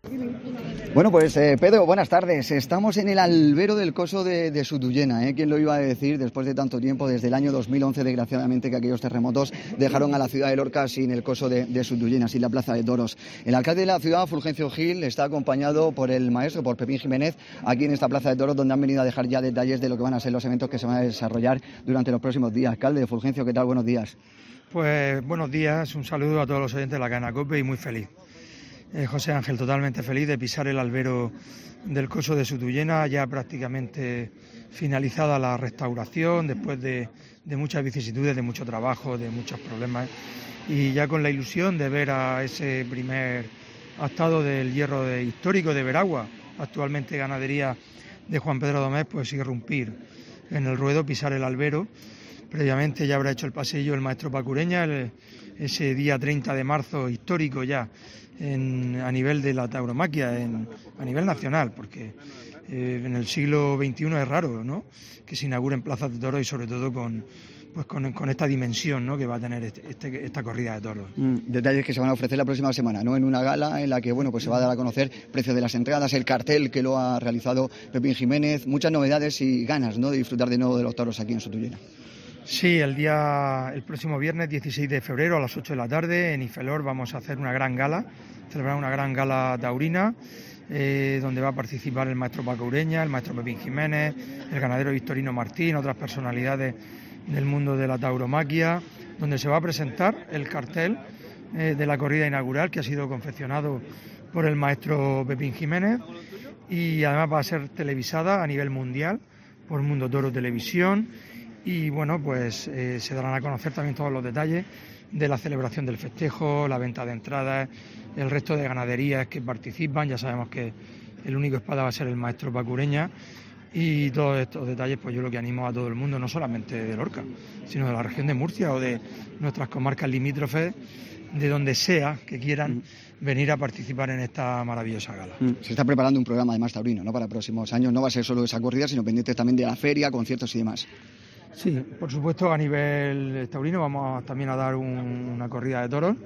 Bueno, pues Pedro, buenas tardes. Estamos en el albero del coso de Sutuyena, ¿Quién lo iba a decir después de tanto tiempo? Desde el año 2011, desgraciadamente, que aquellos terremotos dejaron a la ciudad de Lorca sin el coso de Sutuyena, sin la plaza de toros. El alcalde de la ciudad, Fulgencio Gil, está acompañado por el maestro, por Pepín Jiménez, aquí en esta plaza de toros, donde han venido a dejar ya detalles de lo que van a ser los eventos que se van a desarrollar durante los próximos días. Alcalde, Fulgencio, ¿qué tal? Buenos días. Pues buenos días, un saludo a todos los oyentes de la cadena COPE y muy feliz. José Ángel, totalmente feliz de pisar el albero del coso de Sutuyena, ya prácticamente finalizada la restauración, después de muchas vicisitudes, de mucho trabajo, de muchos problemas, y ya con la ilusión de ver a ese primer actado del hierro histórico de Veragua, actualmente ganadería de Juan Pedro Domés, pues irrumpir en el ruedo, pisar el albero. Previamente ya habrá hecho el pasillo el maestro Paco Ureña, ese día 30 de marzo, histórico ya, a nivel de la tauromaquia, a nivel nacional, porque en el siglo XXI es raro, ¿no?, que se inauguren plazas de toros y sobre todo con esta dimensión, ¿no?, que va a tener esta corrida de toros. Detalles que se van a ofrecer la próxima semana, ¿no?, en una gala en la que pues se va a dar a conocer precios de las entradas, el cartel que lo ha realizado Pepín Jiménez, muchas novedades y ganas, ¿no?, de disfrutar de nuevo de los toros aquí en Sutuyena. Sí, el próximo viernes 16 de febrero a las 8 de la tarde en Ifelor vamos a hacer una gran gala, celebrar una gran gala taurina, donde va a participar el maestro Paco Ureña, el maestro Pepín Jiménez, el ganadero Victorino Martín, otras personalidades del mundo de la tauromaquia, donde se va a presentar el cartel de la corrida inaugural que ha sido confeccionado por el maestro Pepín Jiménez, y además va a ser televisada a nivel mundial por Mundo Toro Televisión. Y bueno, pues se darán a conocer también todos los detalles de la celebración del festejo, la venta de entradas, el resto de ganaderías que participan. Ya sabemos que el único espada va a ser el maestro Paco Ureña, y todos estos detalles pues yo lo que animo a todo el mundo, no solamente de Lorca, sino de la región de Murcia o de nuestras comarcas limítrofes, de donde sea que quieran venir a participar en esta maravillosa gala. Se está preparando un programa además taurino, ¿no?, para próximos años. No va a ser solo esa corrida, sino pendientes también de la feria, conciertos y demás. Sí, por supuesto, a nivel taurino vamos también a dar una corrida de toros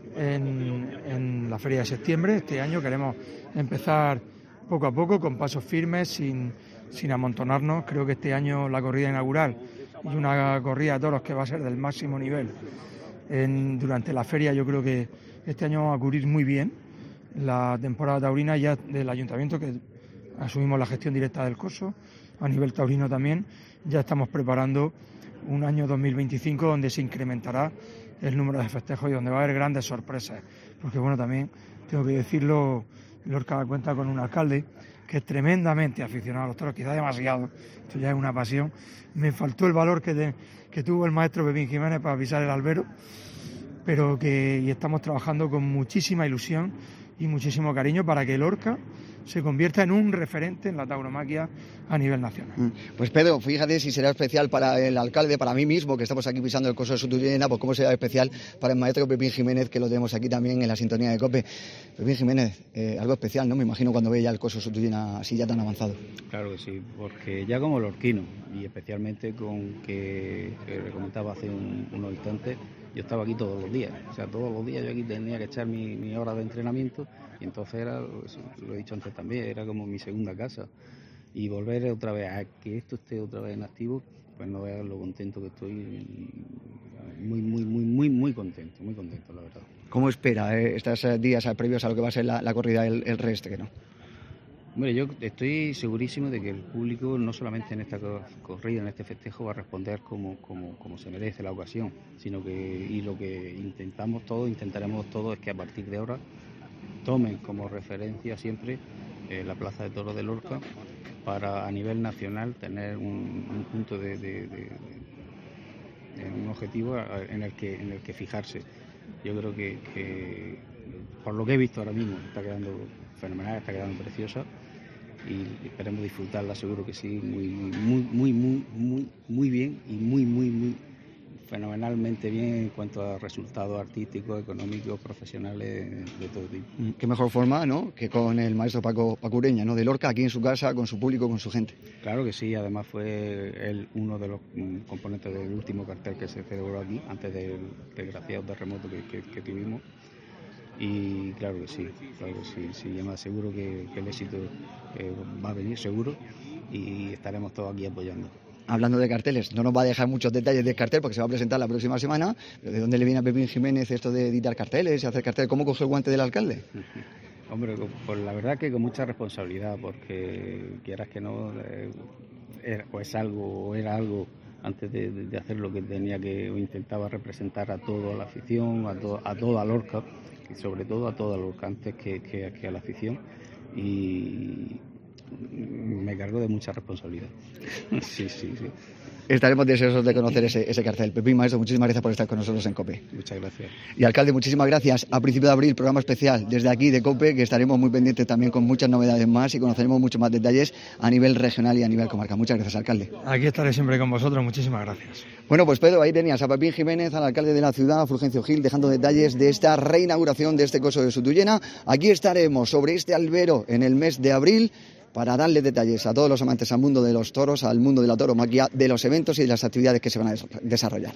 en la feria de septiembre. Este año queremos empezar poco a poco, con pasos firmes, sin amontonarnos. Creo que este año la corrida inaugural y una corrida de toros que va a ser del máximo nivel durante la feria. Yo creo que este año vamos a cubrir muy bien la temporada taurina ya del ayuntamiento, que asumimos la gestión directa del coso, a nivel taurino también. Ya estamos preparando un año 2025 donde se incrementará el número de festejos y donde va a haber grandes sorpresas, porque bueno, también tengo que decirlo, Lorca cuenta con un alcalde que es tremendamente aficionado a los toros, quizá demasiado, esto ya es una pasión. Me faltó el valor que tuvo el maestro Pepín Jiménez para pisar el albero, pero y estamos trabajando con muchísima ilusión y muchísimo cariño para que Lorca se convierta en un referente en la tauromaquia a nivel nacional. Pues Pedro, fíjate si será especial para el alcalde, para mí mismo, que estamos aquí pisando el coso de Sutuyena, pues cómo será especial para el maestro Pepín Jiménez, que lo tenemos aquí también en la sintonía de COPE. Pepín Jiménez, algo especial, ¿no? Me imagino cuando ve ya el coso de Sutuyena así ya tan avanzado. Claro que sí, porque ya como lorquino, y especialmente con que le comentaba hace unos instantes, yo estaba aquí todos los días, o sea, todos los días yo aquí tenía que echar mi hora de entrenamiento, y entonces era, lo he dicho antes también, era como mi segunda casa. Y volver otra vez a que esto esté otra vez en activo, pues no veas lo contento que estoy, muy contento, la verdad. ¿Cómo espera estos días previos a lo que va a ser la corrida el Reestre, no? Hombre, yo estoy segurísimo de que el público, no solamente en esta corrida, en este festejo, va a responder como se merece la ocasión, sino y lo que intentaremos todos es que a partir de ahora tomen como referencia siempre la Plaza de Toros de Lorca para a nivel nacional tener un punto un objetivo en el que fijarse. Yo creo que por lo que he visto ahora mismo está quedando fenomenal, está quedando preciosa y esperemos disfrutarla, seguro que sí, muy bien y muy fenomenalmente bien en cuanto a resultados artísticos, económicos, profesionales, de todo tipo. Qué mejor forma, ¿no?, que con el maestro Paco Ureña, ¿no?, de Lorca, aquí en su casa, con su público, con su gente. Claro que sí, además fue él uno de los componentes del último cartel que se celebró aquí, antes del desgraciado terremoto que tuvimos. Y claro que sí, además seguro que el éxito va a venir, seguro, y estaremos todos aquí apoyando. Hablando de carteles, no nos va a dejar muchos detalles del cartel porque se va a presentar la próxima semana, pero ¿de dónde le viene a Pepín Jiménez esto de editar carteles y hacer carteles? ¿Cómo coge el guante del alcalde? Hombre, pues la verdad que con mucha responsabilidad, porque quieras que no, era algo antes de hacer lo que tenía que o intentaba representar a toda la afición, a toda Lorca, y sobre todo a toda Lorca antes que a la afición, y me cargo de mucha responsabilidad. Sí. Estaremos deseosos de conocer ese cartel. Pepín, maestro, muchísimas gracias por estar con nosotros en COPE. Muchas gracias. Y alcalde, muchísimas gracias. A principio de abril, programa especial desde aquí de COPE, que estaremos muy pendientes también con muchas novedades más y conoceremos muchos más detalles a nivel regional y a nivel comarca. Muchas gracias, alcalde. Aquí estaré siempre con vosotros. Muchísimas gracias. Bueno, pues Pedro, ahí tenías a Pepín Jiménez, al alcalde de la ciudad, Fulgencio Gil, dejando detalles de esta reinauguración de este coso de Sutuyena. Aquí estaremos sobre este albero en el mes de abril, para darle detalles a todos los amantes al mundo de los toros, al mundo de la tauromaquia, de los eventos y de las actividades que se van a desarrollar.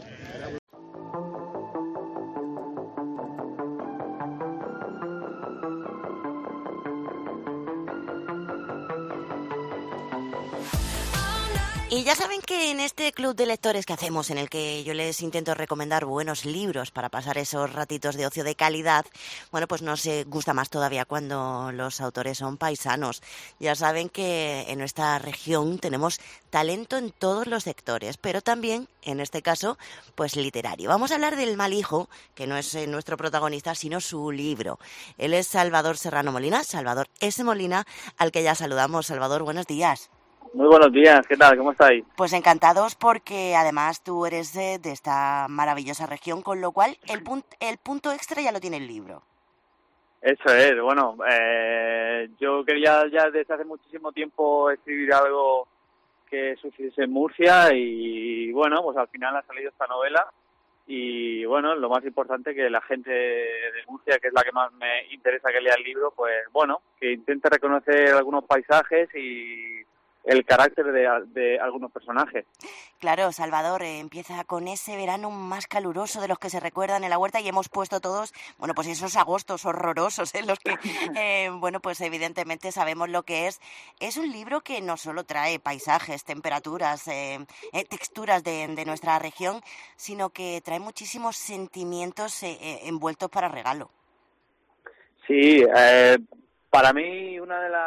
Y ya saben que en este club de lectores que hacemos, en el que yo les intento recomendar buenos libros para pasar esos ratitos de ocio de calidad, bueno, pues nos gusta más todavía cuando los autores son paisanos. Ya saben que en nuestra región tenemos talento en todos los sectores, pero también, en este caso, pues literario. Vamos a hablar del Mal Hijo, que no es nuestro protagonista, sino su libro. Él es Salvador Serrano Molina, Salvador S. Molina, al que ya saludamos. Salvador, buenos días. Muy buenos días, ¿qué tal? ¿Cómo estáis? Pues encantados, porque además tú eres de esta maravillosa región, con lo cual el punto extra ya lo tiene el libro. Eso es, bueno, yo quería ya desde hace muchísimo tiempo escribir algo que sucediese en Murcia y bueno, pues al final ha salido esta novela y bueno, lo más importante que la gente de Murcia, que es la que más me interesa que lea el libro, pues bueno, que intente reconocer algunos paisajes y el carácter de algunos personajes. Claro, Salvador, empieza con ese verano más caluroso de los que se recuerdan en la huerta y hemos puesto todos, bueno, pues esos agostos horrorosos en los que, bueno, pues evidentemente sabemos lo que es. Es un libro que no solo trae paisajes, temperaturas, texturas de nuestra región, sino que trae muchísimos sentimientos envueltos para regalo. Sí, para mí una de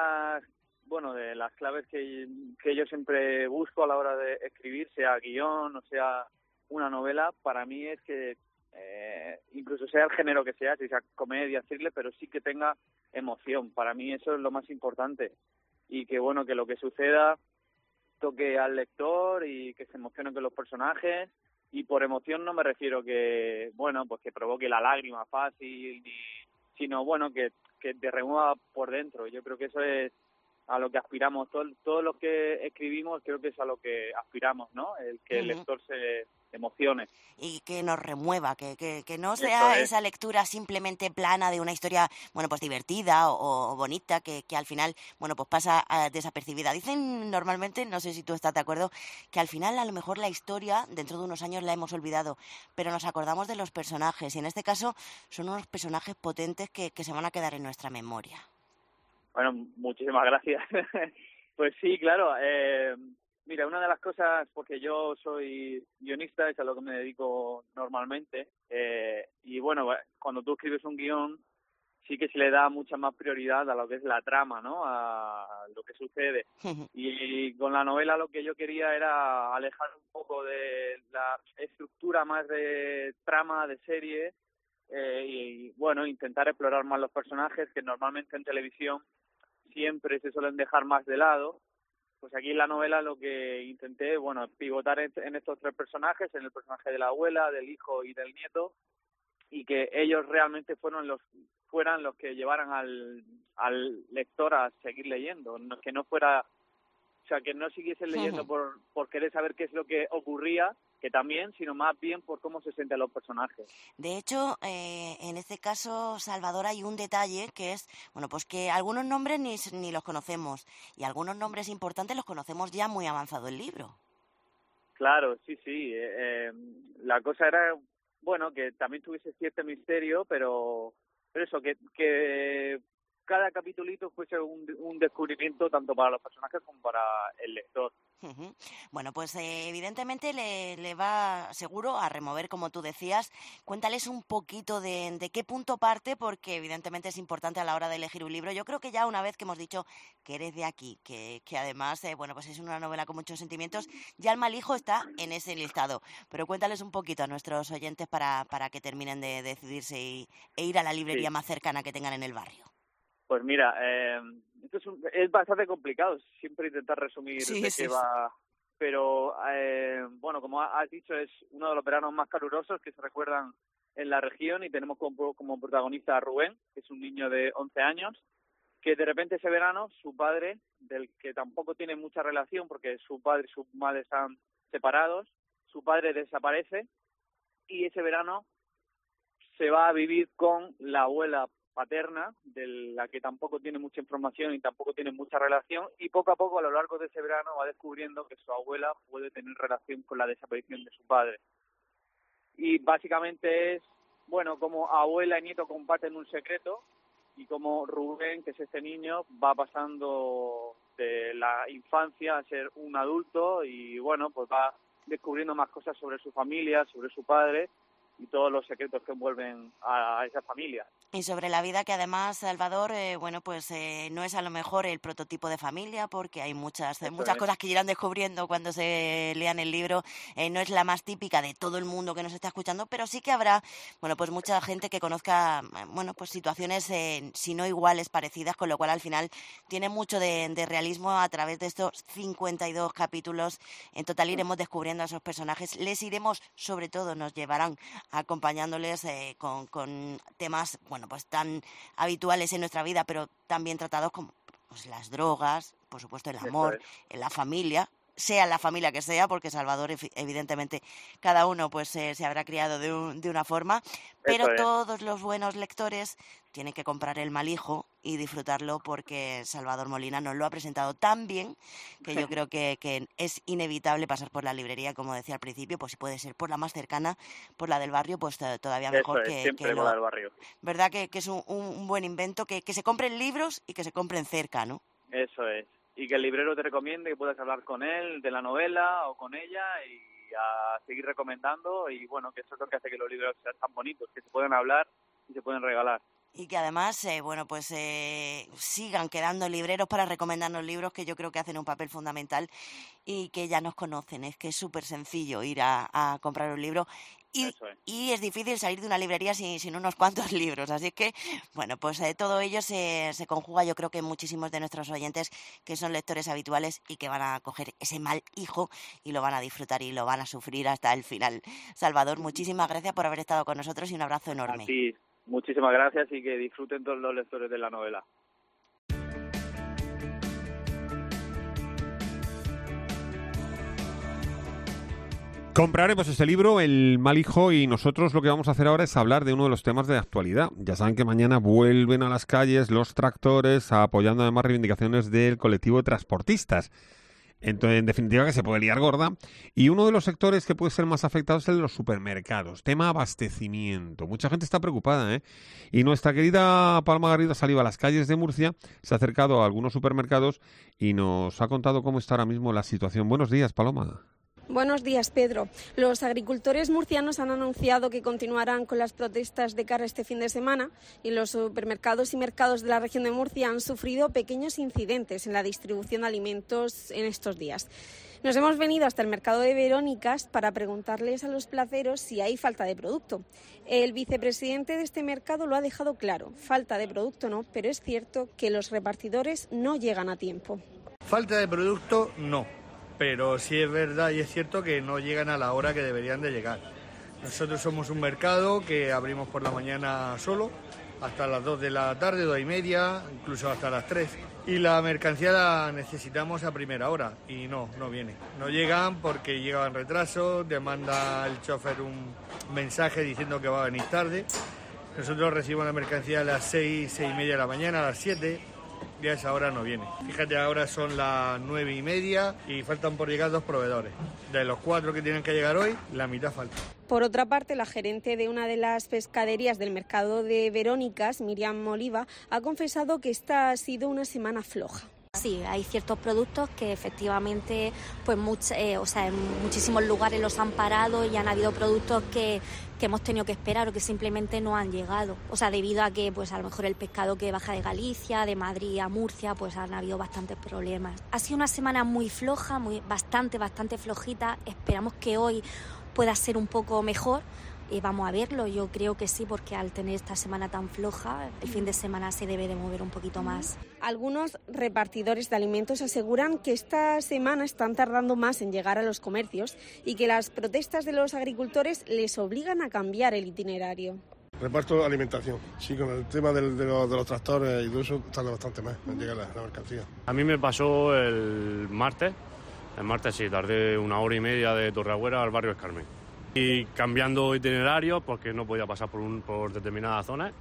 las claves que yo siempre busco a la hora de escribir, sea guión o sea una novela, para mí es que incluso sea el género que sea, si sea comedia, thriller, pero sí que tenga emoción. Para mí eso es lo más importante, y que bueno, que lo que suceda toque al lector y que se emocione con los personajes. Y por emoción no me refiero que, bueno, pues que provoque la lágrima fácil, sino bueno, que te remueva por dentro. Yo creo que eso es a lo que aspiramos. Todo lo que escribimos creo que es a lo que aspiramos, ¿no? El que el lector se emocione. Y que nos remueva, que no sea esa lectura simplemente plana de una historia, bueno, pues divertida o bonita, que al final, bueno, pues pasa desapercibida. Dicen normalmente, no sé si tú estás de acuerdo, que al final a lo mejor la historia, dentro de unos años la hemos olvidado, pero nos acordamos de los personajes, y en este caso son unos personajes potentes que se van a quedar en nuestra memoria. Bueno, muchísimas gracias. Pues sí, claro. Mira, una de las cosas, porque yo soy guionista, es a lo que me dedico normalmente, y bueno, cuando tú escribes un guión, sí que se le da mucha más prioridad a lo que es la trama, ¿no? A lo que sucede. Y con la novela lo que yo quería era alejar un poco de la estructura más de trama, de serie, y bueno, intentar explorar más los personajes que normalmente en televisión siempre se suelen dejar más de lado. Pues aquí en la novela lo que intenté, bueno, pivotar en estos tres personajes, en el personaje de la abuela, del hijo y del nieto, y que ellos realmente fueran los que llevaran al lector a seguir leyendo, que no fuera, o sea, que no siguiesen leyendo por querer saber qué es lo que ocurría, que también, sino más bien por cómo se sienten los personajes. De hecho, en este caso, Salvador, hay un detalle que es, bueno, pues que algunos nombres ni los conocemos, y algunos nombres importantes los conocemos ya muy avanzado el libro. Claro, sí. La cosa era, bueno, que también tuviese cierto misterio, pero eso, que cada capitulito fuese un descubrimiento tanto para los personajes como para el lector. Bueno, pues evidentemente le va seguro a remover, como tú decías. Cuéntales un poquito de qué punto parte, porque evidentemente es importante a la hora de elegir un libro. Yo creo que ya una vez que hemos dicho que eres de aquí, que además, bueno, pues es una novela con muchos sentimientos, ya el mal hijo está en ese listado. Pero cuéntales un poquito a nuestros oyentes para que terminen de decidirse e ir a la librería más cercana que tengan en el barrio. Pues mira, esto es bastante complicado, siempre intentar resumir de qué va, pero bueno, como has dicho, es uno de los veranos más calurosos que se recuerdan en la región, y tenemos como protagonista a Rubén, que es un niño de 11 años, que de repente ese verano su padre, del que tampoco tiene mucha relación porque su padre y su madre están separados, su padre desaparece, y ese verano se va a vivir con la abuela paterna, de la que tampoco tiene mucha información y tampoco tiene mucha relación, y poco a poco a lo largo de ese verano va descubriendo que su abuela puede tener relación con la desaparición de su padre. Y básicamente es, bueno, como abuela y nieto comparten un secreto, y como Rubén, que es este niño, va pasando de la infancia a ser un adulto, y bueno, pues va descubriendo más cosas sobre su familia, sobre su padre, y todos los secretos que envuelven a esa familia. Y sobre la vida, que además, Salvador, bueno, pues no es a lo mejor el prototipo de familia, porque hay muchas cosas que irán descubriendo cuando se lean el libro. No es la más típica de todo el mundo que nos está escuchando, pero sí que habrá, bueno, pues mucha gente que conozca, bueno, pues situaciones, si no iguales, parecidas, con lo cual al final tiene mucho de realismo a través de estos 52 capítulos. En total iremos descubriendo a esos personajes, les iremos, sobre todo, nos llevarán acompañándoles con temas, bueno, pues tan habituales en nuestra vida, pero también tratados como pues las drogas, por supuesto el amor, la familia, sea la familia que sea, porque Salvador, evidentemente, cada uno pues se habrá criado de una forma, pero todos los buenos lectores tienen que comprar El Mal Hijo y disfrutarlo, porque Salvador Molina nos lo ha presentado tan bien que yo creo que es inevitable pasar por la librería, como decía al principio, pues si puede ser por la más cercana, por la del barrio, pues todavía mejor. Siempre por la del barrio. ¿Verdad que es un buen invento? Que se compren libros y que se compren cerca, ¿no? Eso es. Y que el librero te recomiende, que puedas hablar con él de la novela o con ella y a seguir recomendando. Y bueno, que eso es lo que hace que los libros sean tan bonitos, que se pueden hablar y se pueden regalar. Y que además, sigan quedando libreros para recomendarnos libros, que yo creo que hacen un papel fundamental y que ya nos conocen. Es que es súper sencillo ir a comprar un libro y es difícil salir de una librería sin unos cuantos libros. Así que, bueno, pues todo ello se conjuga, yo creo que muchísimos de nuestros oyentes que son lectores habituales y que van a coger ese Mal Hijo y lo van a disfrutar y lo van a sufrir hasta el final. Salvador, muchísimas gracias por haber estado con nosotros y un abrazo enorme. A ti. Muchísimas gracias y que disfruten todos los lectores de la novela. Compraremos este libro, El Mal Hijo, y nosotros lo que vamos a hacer ahora es hablar de uno de los temas de actualidad. Ya saben que mañana vuelven a las calles los tractores apoyando además reivindicaciones del colectivo de transportistas. Entonces, en definitiva, que se puede liar gorda. Y uno de los sectores que puede ser más afectados es el de los supermercados. Tema abastecimiento. Mucha gente está preocupada, ¿eh? Y nuestra querida Paloma Garrido ha salido a las calles de Murcia, se ha acercado a algunos supermercados y nos ha contado cómo está ahora mismo la situación. Buenos días, Paloma. Buenos días, Pedro. Los agricultores murcianos han anunciado que continuarán con las protestas de cara este fin de semana y los supermercados y mercados de la región de Murcia han sufrido pequeños incidentes en la distribución de alimentos en estos días. Nos hemos venido hasta el mercado de Verónicas para preguntarles a los placeros si hay falta de producto. El vicepresidente de este mercado lo ha dejado claro, falta de producto no, pero es cierto que los repartidores no llegan a tiempo. Falta de producto no. Pero sí es verdad y es cierto que no llegan a la hora que deberían de llegar. Nosotros somos un mercado que abrimos por la mañana solo, hasta las 2 de la tarde, 2:30, incluso hasta las 3. Y la mercancía la necesitamos a primera hora y no viene. No llegan porque llegan retrasos, demanda el chofer un mensaje diciendo que va a venir tarde. Nosotros recibimos la mercancía a las 6, 6:30 de la mañana, a las 7. Y a esa hora no viene. Fíjate, ahora son las 9:30 y faltan por llegar 2 proveedores. De los 4 que tienen que llegar hoy, la mitad falta. Por otra parte, la gerente de una de las pescaderías del mercado de Verónicas, Miriam Oliva, ha confesado que esta ha sido una semana floja. Sí, hay ciertos productos que efectivamente pues en muchísimos lugares los han parado y han habido productos que hemos tenido que esperar o que simplemente no han llegado. O sea, debido a que pues a lo mejor el pescado que baja de Galicia, de Madrid a Murcia, pues han habido bastantes problemas. Ha sido una semana muy floja, bastante flojita. Esperamos que hoy pueda ser un poco mejor. Vamos a verlo, yo creo que sí, porque al tener esta semana tan floja, el fin de semana se debe de mover un poquito más. Algunos repartidores de alimentos aseguran que esta semana están tardando más en llegar a los comercios y que las protestas de los agricultores les obligan a cambiar el itinerario. Reparto de alimentación, sí, con el tema de los tractores y todo eso tarda bastante más en llegar la mercancía. A mí me pasó el martes sí, tardé 1 hora y media de Torreagüera al barrio Escarmen. Y cambiando itinerario porque no podía pasar por determinadas zonas,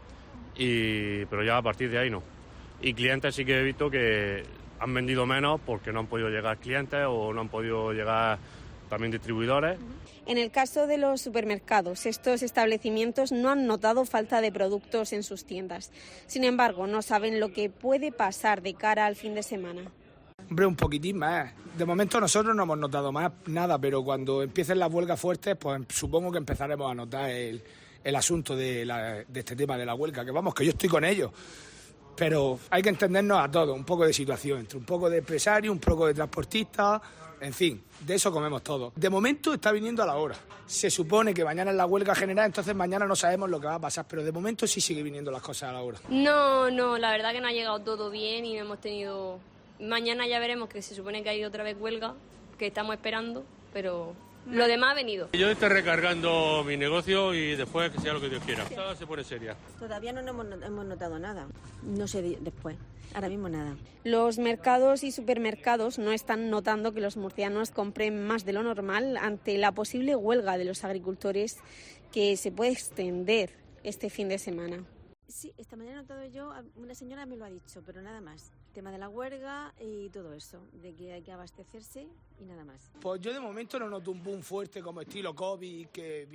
pero ya a partir de ahí no. Y clientes sí que he visto que han vendido menos porque no han podido llegar clientes o no han podido llegar también distribuidores. En el caso de los supermercados, estos establecimientos no han notado falta de productos en sus tiendas. Sin embargo, no saben lo que puede pasar de cara al fin de semana. Hombre, un poquitín más. De momento nosotros no hemos notado más nada, pero cuando empiecen las huelgas fuertes, pues supongo que empezaremos a notar el asunto de este tema de la huelga, que vamos, que yo estoy con ellos. Pero hay que entendernos a todos, un poco de situación, entre un poco de empresario, un poco de transportista, en fin, de eso comemos todos. De momento está viniendo a la hora. Se supone que mañana es la huelga general, entonces mañana no sabemos lo que va a pasar, pero de momento sí sigue viniendo las cosas a la hora. No, la verdad que no ha llegado todo bien y hemos tenido... Mañana ya veremos, que se supone que hay otra vez huelga, que estamos esperando, pero Lo demás ha venido. Yo estoy recargando mi negocio y después que sea lo que Dios quiera. Todo se pone seria. Todavía no hemos notado nada. No sé después. Ahora mismo nada. Los mercados y supermercados no están notando que los murcianos compren más de lo normal ante la posible huelga de los agricultores que se puede extender este fin de semana. Sí, esta mañana he notado yo, una señora me lo ha dicho, pero nada más. Tema de la huelga y todo eso, de que hay que abastecerse y nada más. Pues yo de momento no noto un boom fuerte como estilo COVID,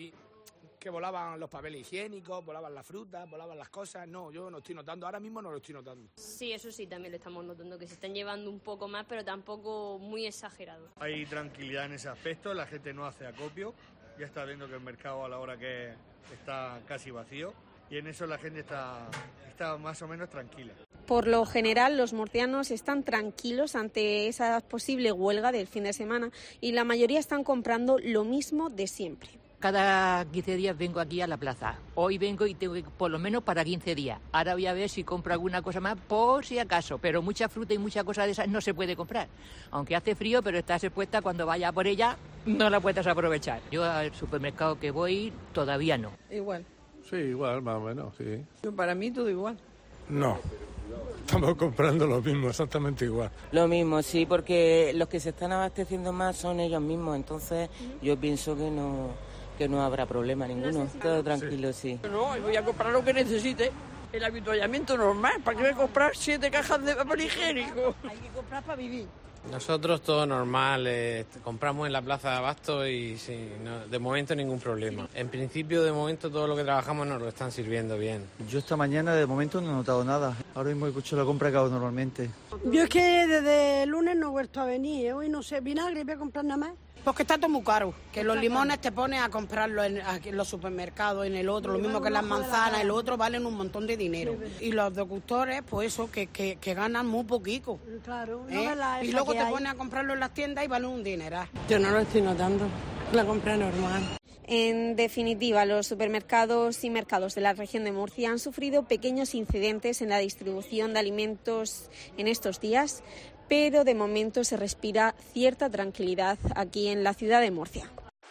que volaban los papeles higiénicos, volaban las frutas, volaban las cosas. No, yo no estoy notando, ahora mismo no lo estoy notando. Sí, eso sí, también lo estamos notando, que se están llevando un poco más, pero tampoco muy exagerado. Hay tranquilidad en ese aspecto, la gente no hace acopio, ya está viendo que el mercado a la hora que está casi vacío y en eso la gente está más o menos tranquila. Por lo general, los murcianos están tranquilos ante esa posible huelga del fin de semana y la mayoría están comprando lo mismo de siempre. Cada 15 días vengo aquí a la plaza. Hoy vengo y tengo por lo menos para 15 días. Ahora voy a ver si compro alguna cosa más por si acaso. Pero mucha fruta y mucha cosa de esas no se puede comprar. Aunque hace frío, pero estás expuesta cuando vayas por ella, no la puedes aprovechar. Yo al supermercado que voy todavía no. Igual. Sí, igual, más o menos, sí. Para mí todo igual. No. Estamos comprando lo mismo, exactamente igual. Lo mismo, sí, porque los que se están abasteciendo más son ellos mismos. Entonces yo pienso que no habrá problema ninguno. Todo tranquilo, sí. No, voy a comprar lo que necesite. El habituallamiento normal. ¿Para qué voy a comprar 7 cajas de papel higiénico? Hay que comprar para vivir. Nosotros todo normal, compramos en la plaza de abasto y sí, no, de momento ningún problema. En principio, de momento, todo lo que trabajamos nos lo están sirviendo bien. Yo esta mañana de momento no he notado nada. Ahora mismo he hecho la compra que hago normalmente. Yo es que desde el lunes no he vuelto a venir. Hoy no sé, vinagre voy a comprar nada más. Porque está todo muy caro, que los limones te pones a comprarlos en los supermercados, en el otro, lo mismo que las manzanas, el otro valen un montón de dinero. Y los agricultores, pues eso, que ganan muy poquito. Claro. Y luego te pones a comprarlo en las tiendas y valen un dineral. Yo no lo estoy notando, la compra normal. En definitiva, los supermercados y mercados de la región de Murcia han sufrido pequeños incidentes en la distribución de alimentos en estos días, pero de momento se respira cierta tranquilidad aquí en la ciudad de Murcia.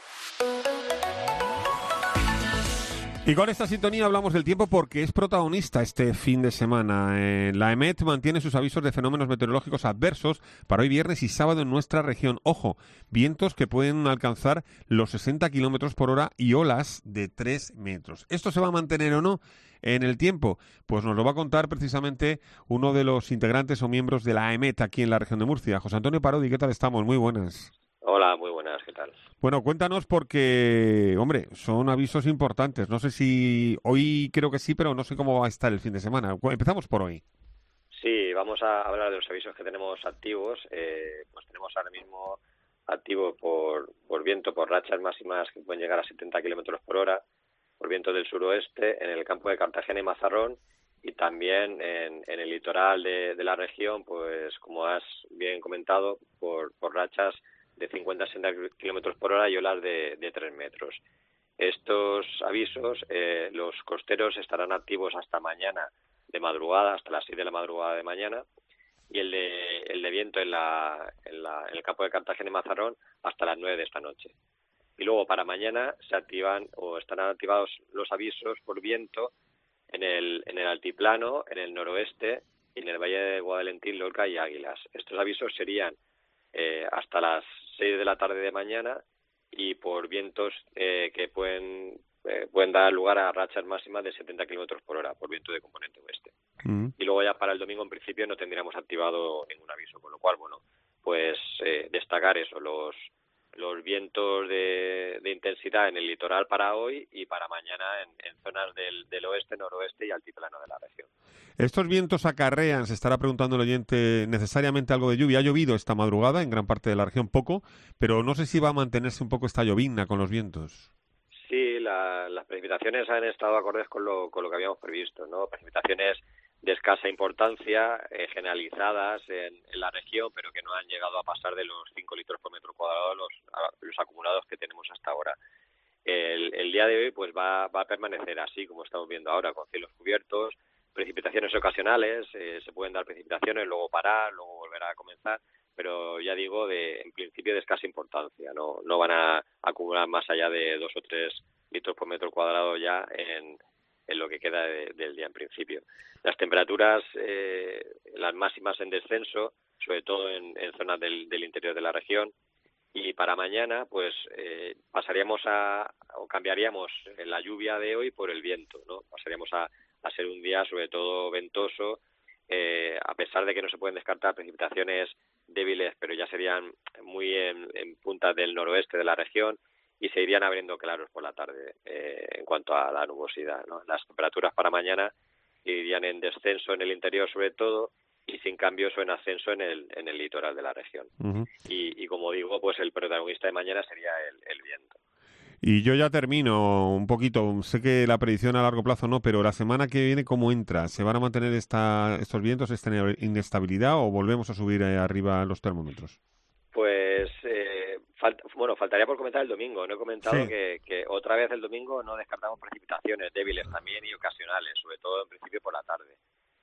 Y con esta sintonía hablamos del tiempo porque es protagonista este fin de semana. La EMET mantiene sus avisos de fenómenos meteorológicos adversos para hoy viernes y sábado en nuestra región. Ojo, vientos que pueden alcanzar los 60 kilómetros por hora y olas de 3 metros. ¿Esto se va a mantener o no en el tiempo? Pues nos lo va a contar precisamente uno de los integrantes o miembros de la EMET aquí en la región de Murcia. José Antonio Parodi, ¿qué tal estamos? Muy buenas. Hola, muy buenas, ¿qué tal? Bueno, cuéntanos porque, hombre, son avisos importantes. No sé si hoy creo que sí, pero no sé cómo va a estar el fin de semana. Empezamos por hoy. Sí, vamos a hablar de los avisos que tenemos activos. Pues tenemos ahora mismo activo por viento, por rachas máximas que pueden llegar a 70 kilómetros por hora, por viento del suroeste, en el campo de Cartagena y Mazarrón, y también en el litoral de la región, pues como has bien comentado, por rachas de 50 a 60 kilómetros por hora y olas de 3 metros. Estos avisos, los costeros estarán activos hasta mañana de madrugada, hasta las 6 de la madrugada de mañana, y el de viento en el campo de Cartagena y Mazarrón hasta las 9 de esta noche. Y luego para mañana se activan o estarán activados los avisos por viento en el altiplano, en el noroeste y en el valle de Guadalentín, Lorca y Águilas. Estos avisos serían hasta las 6 de la tarde de mañana y por vientos que pueden dar lugar a rachas máximas de 70 kilómetros por hora por viento de componente oeste. Y luego ya para el domingo en principio no tendríamos activado ningún aviso, con lo cual, bueno, pues destacar eso, los vientos de intensidad en el litoral para hoy y para mañana en zonas del oeste, noroeste y altiplano de la región. ¿Estos vientos acarrean, se estará preguntando el oyente, necesariamente algo de lluvia? Ha llovido esta madrugada en gran parte de la región, poco, pero no sé si va a mantenerse un poco esta llovizna con los vientos. Sí, las precipitaciones han estado acordes con lo que habíamos previsto, ¿no? Precipitaciones de escasa importancia, generalizadas en la región, pero que no han llegado a pasar de los 5 litros por metro cuadrado los acumulados que tenemos hasta ahora. El día de hoy pues va a permanecer así, como estamos viendo ahora, con cielos cubiertos, precipitaciones ocasionales, se pueden dar precipitaciones, luego parar, luego volver a comenzar, pero ya digo, en principio de escasa importancia. No van a acumular más allá de 2 o 3 litros por metro cuadrado ya en lo que queda del día en principio. Las temperaturas, las máximas en descenso, sobre todo en zonas del interior de la región, y para mañana pues cambiaríamos la lluvia de hoy por el viento, ¿no? Pasaríamos a ser un día sobre todo ventoso, a pesar de que no se pueden descartar precipitaciones débiles, pero ya serían muy en puntas del noroeste de la región, y se irían abriendo claros por la tarde en cuanto a la nubosidad, ¿no? Las temperaturas para mañana irían en descenso en el interior sobre todo, y sin cambios o en ascenso en el litoral de la región. Uh-huh. Y como digo, pues el protagonista de mañana sería el viento. Y yo ya termino un poquito. Sé que la predicción a largo plazo no, pero la semana que viene, ¿cómo entra? ¿Se van a mantener estos vientos, esta inestabilidad, o volvemos a subir arriba los termómetros? Pues, faltaría por comentar el domingo. No he comentado sí. que otra vez el domingo no descartamos precipitaciones débiles también y ocasionales, sobre todo en principio por la tarde.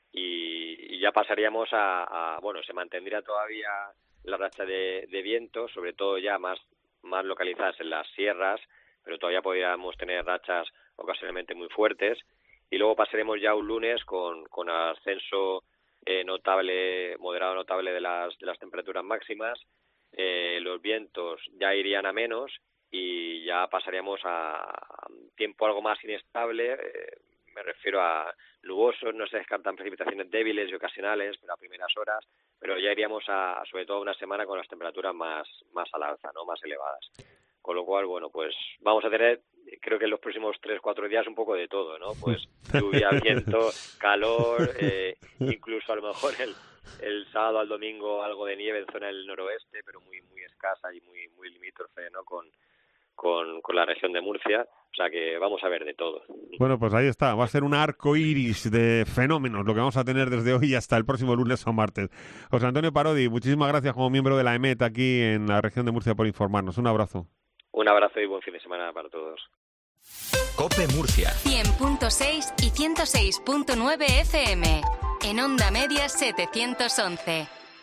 Y ya pasaríamos se mantendría todavía la racha de viento, sobre todo ya más localizadas en las sierras, pero todavía podríamos tener rachas ocasionalmente muy fuertes, y luego pasaremos ya un lunes con ascenso moderado notable de las temperaturas máximas. Los vientos ya irían a menos y ya pasaríamos a tiempo algo más inestable. Me refiero a nubosos, no se descartan precipitaciones débiles y ocasionales, pero a primeras horas, pero ya iríamos sobre todo a una semana con las temperaturas más al alza, ¿no? Más elevadas. Con lo cual, pues vamos a tener, creo que en los próximos 3-4 días un poco de todo, ¿no? Pues lluvia, viento, calor, incluso a lo mejor el sábado al domingo algo de nieve en zona del noroeste, pero muy muy escasa y muy limítrofe, ¿no? Con la región de Murcia, o sea que vamos a ver de todo. Bueno, pues ahí está, va a ser un arco iris de fenómenos lo que vamos a tener desde hoy hasta el próximo lunes o martes. José Antonio Parodi, muchísimas gracias como miembro de la EMET aquí en la región de Murcia por informarnos. Un abrazo. Un abrazo y buen fin de semana para todos. COPE Murcia 100.6 y 106.9 FM. En Onda Media 711.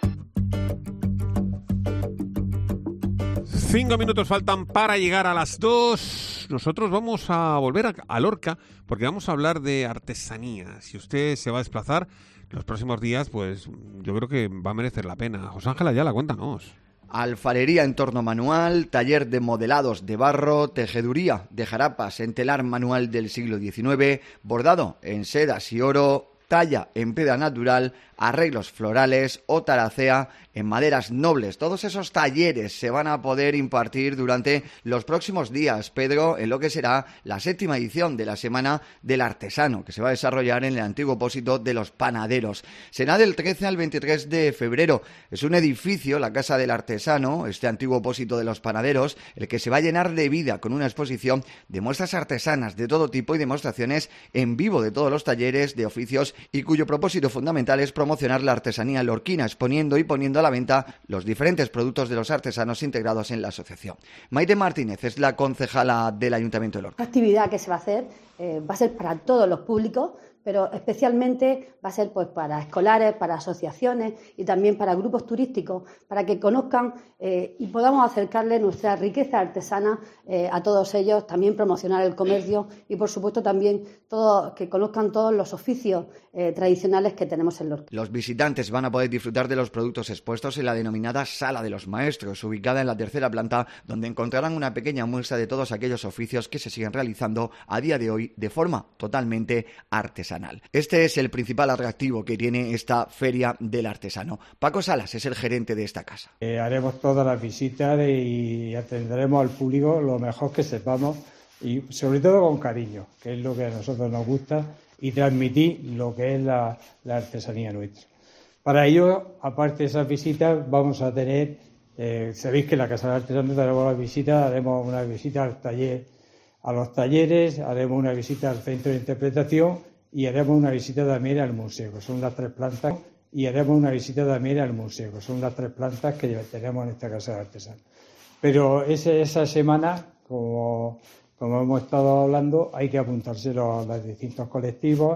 5 minutos faltan para llegar a las 2. Nosotros vamos a volver a Lorca porque vamos a hablar de artesanía. Si usted se va a desplazar los próximos días, pues yo creo que va a merecer la pena. José Ángel Ayala, cuéntanos. Alfarería en torno manual, taller de modelados de barro, tejeduría de jarapas en telar manual del siglo XIX, bordado en sedas y oro, talla en piedra natural, arreglos florales o taracea en maderas nobles. Todos esos talleres se van a poder impartir durante los próximos días, Pedro, en lo que será la 7ª edición de la Semana del Artesano, que se va a desarrollar en el antiguo pósito de los Panaderos. Será del 13 al 23 de febrero. Es un edificio, la Casa del Artesano, este antiguo pósito de los Panaderos, el que se va a llenar de vida con una exposición de muestras artesanas de todo tipo y demostraciones en vivo de todos los talleres de oficios, y cuyo propósito fundamental es promocionar la artesanía lorquina, exponiendo y poniendo a la venta los diferentes productos de los artesanos integrados en la asociación. Maite Martínez es la concejala del Ayuntamiento de Lorca. La actividad que se va a hacer va a ser para todos los públicos, pero especialmente va a ser pues para escolares, para asociaciones y también para grupos turísticos, para que conozcan y podamos acercarles nuestra riqueza artesana a todos ellos, también promocionar el comercio y por supuesto también que conozcan todos los oficios tradicionales que tenemos en Lorca. Los visitantes van a poder disfrutar de los productos expuestos en la denominada Sala de los Maestros, ubicada en la 3ª planta, donde encontrarán una pequeña muestra de todos aquellos oficios que se siguen realizando a día de hoy de forma totalmente artesanal. Este es el principal atractivo que tiene esta Feria del Artesano. Paco Salas es el gerente de esta casa. Haremos todas las visitas y atenderemos al público lo mejor que sepamos y sobre todo con cariño, que es lo que a nosotros nos gusta, y transmitir lo que es la artesanía nuestra. Para ello, aparte de esas visitas, vamos a tener, sabéis que en la Casa del Artesano tenemos las visitas, haremos una visita al taller, a los talleres, haremos una visita al centro de interpretación y haremos una visita también al museo, que son las 3 plantas, y haremos una visita también al museo, que son las 3 plantas que tenemos en esta Casa de Artesanos. Pero esa semana, como hemos estado hablando, hay que apuntárselo a los distintos colectivos,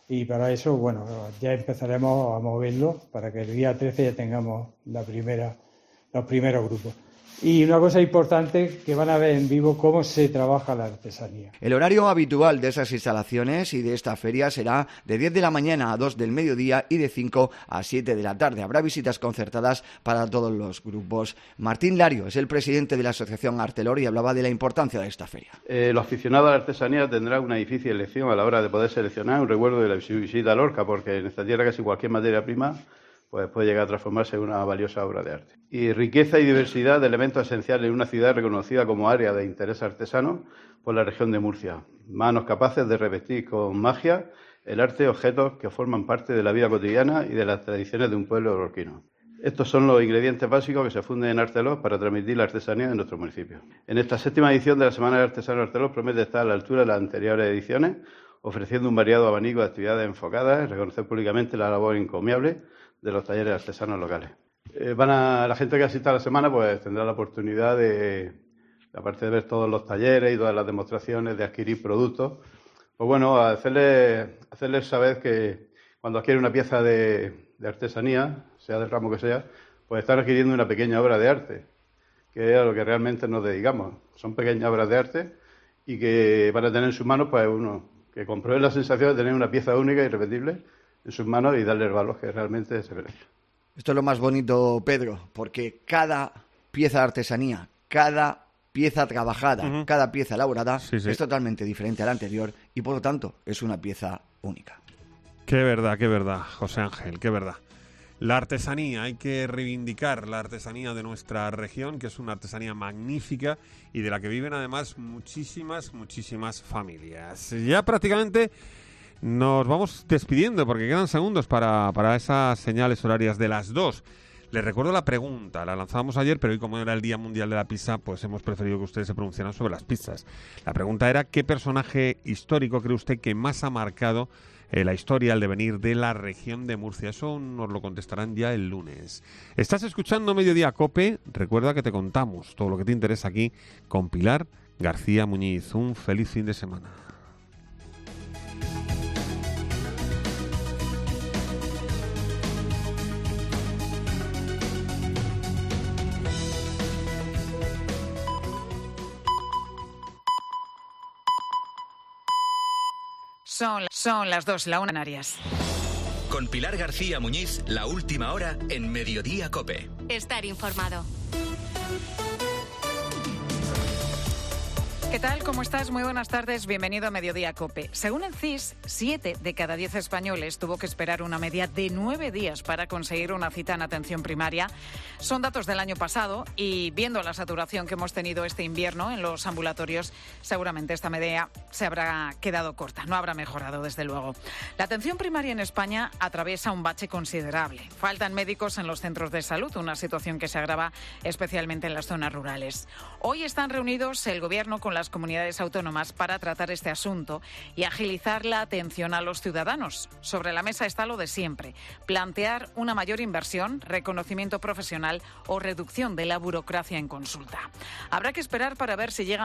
y para eso, bueno, ya empezaremos a moverlo para que el día 13 ya tengamos los primeros grupos. Y una cosa importante, que van a ver en vivo cómo se trabaja la artesanía. El horario habitual de esas instalaciones y de esta feria será de 10 de la mañana a 2 del mediodía y de 5 a 7 de la tarde. Habrá visitas concertadas para todos los grupos. Martín Lario es el presidente de la Asociación Artelor y hablaba de la importancia de esta feria. Los aficionados a la artesanía tendrán una difícil elección a la hora de poder seleccionar un recuerdo de la visita a Lorca, porque en esta tierra casi cualquier materia prima pues puede llegar a transformarse en una valiosa obra de arte. Y riqueza y diversidad de elementos esenciales en una ciudad reconocida como área de interés artesano por la región de Murcia. Manos capaces de revestir con magia el arte y objetos que forman parte de la vida cotidiana y de las tradiciones de un pueblo lorquino. Estos son los ingredientes básicos que se funden en Artelor para transmitir la artesanía en nuestro municipio. En esta 7ª edición de la Semana de Artesano Artelor promete estar a la altura de las anteriores ediciones, ofreciendo un variado abanico de actividades enfocadas, reconocer públicamente la labor encomiable de los talleres artesanos locales. La gente que asista a la semana pues tendrá la oportunidad de, aparte de ver todos los talleres y todas las demostraciones, de adquirir productos, pues bueno, hacerles saber que cuando adquiere una pieza de artesanía, sea del ramo que sea, pues están adquiriendo una pequeña obra de arte, que es a lo que realmente nos dedicamos. Son pequeñas obras de arte y que van a tener en sus manos, pues uno que compruebe la sensación de tener una pieza única y irrepetible en sus manos y darle el valor que realmente se merece. Esto es lo más bonito, Pedro, porque cada pieza de artesanía, cada pieza trabajada, cada pieza elaborada es totalmente diferente a la anterior y por lo tanto es una pieza única. Qué verdad, José Ángel, qué verdad. La artesanía, hay que reivindicar la artesanía de nuestra región, que es una artesanía magnífica y de la que viven además muchísimas familias. Ya prácticamente nos vamos despidiendo porque quedan segundos para esas señales horarias de las 2. Les recuerdo la pregunta, la lanzábamos ayer, pero hoy como era el Día Mundial de la Pizza, pues hemos preferido que ustedes se pronunciaran sobre las pizzas. La pregunta era, ¿qué personaje histórico cree usted que más ha marcado la historia, el devenir de la región de Murcia? Eso nos lo contestarán ya el lunes. Estás escuchando Mediodía COPE. Recuerda que te contamos todo lo que te interesa aquí con Pilar García Muñiz. Un feliz fin de semana. Son las 2, la 1 en Canarias. Con Pilar García Muñiz, la última hora en Mediodía COPE. Estar informado. ¿Qué tal? ¿Cómo estás? Muy buenas tardes. Bienvenido a Mediodía COPE. Según el CIS, 7 de cada 10 españoles tuvo que esperar una media de 9 días para conseguir una cita en atención primaria. Son datos del año pasado y viendo la saturación que hemos tenido este invierno en los ambulatorios, seguramente esta media se habrá quedado corta, no habrá mejorado desde luego. La atención primaria en España atraviesa un bache considerable. Faltan médicos en los centros de salud, una situación que se agrava especialmente en las zonas rurales. Hoy están reunidos el Gobierno con las comunidades autónomas para tratar este asunto y agilizar la atención a los ciudadanos. Sobre la mesa está lo de siempre, plantear una mayor inversión, reconocimiento profesional o reducción de la burocracia en consulta. Habrá que esperar para ver si llegan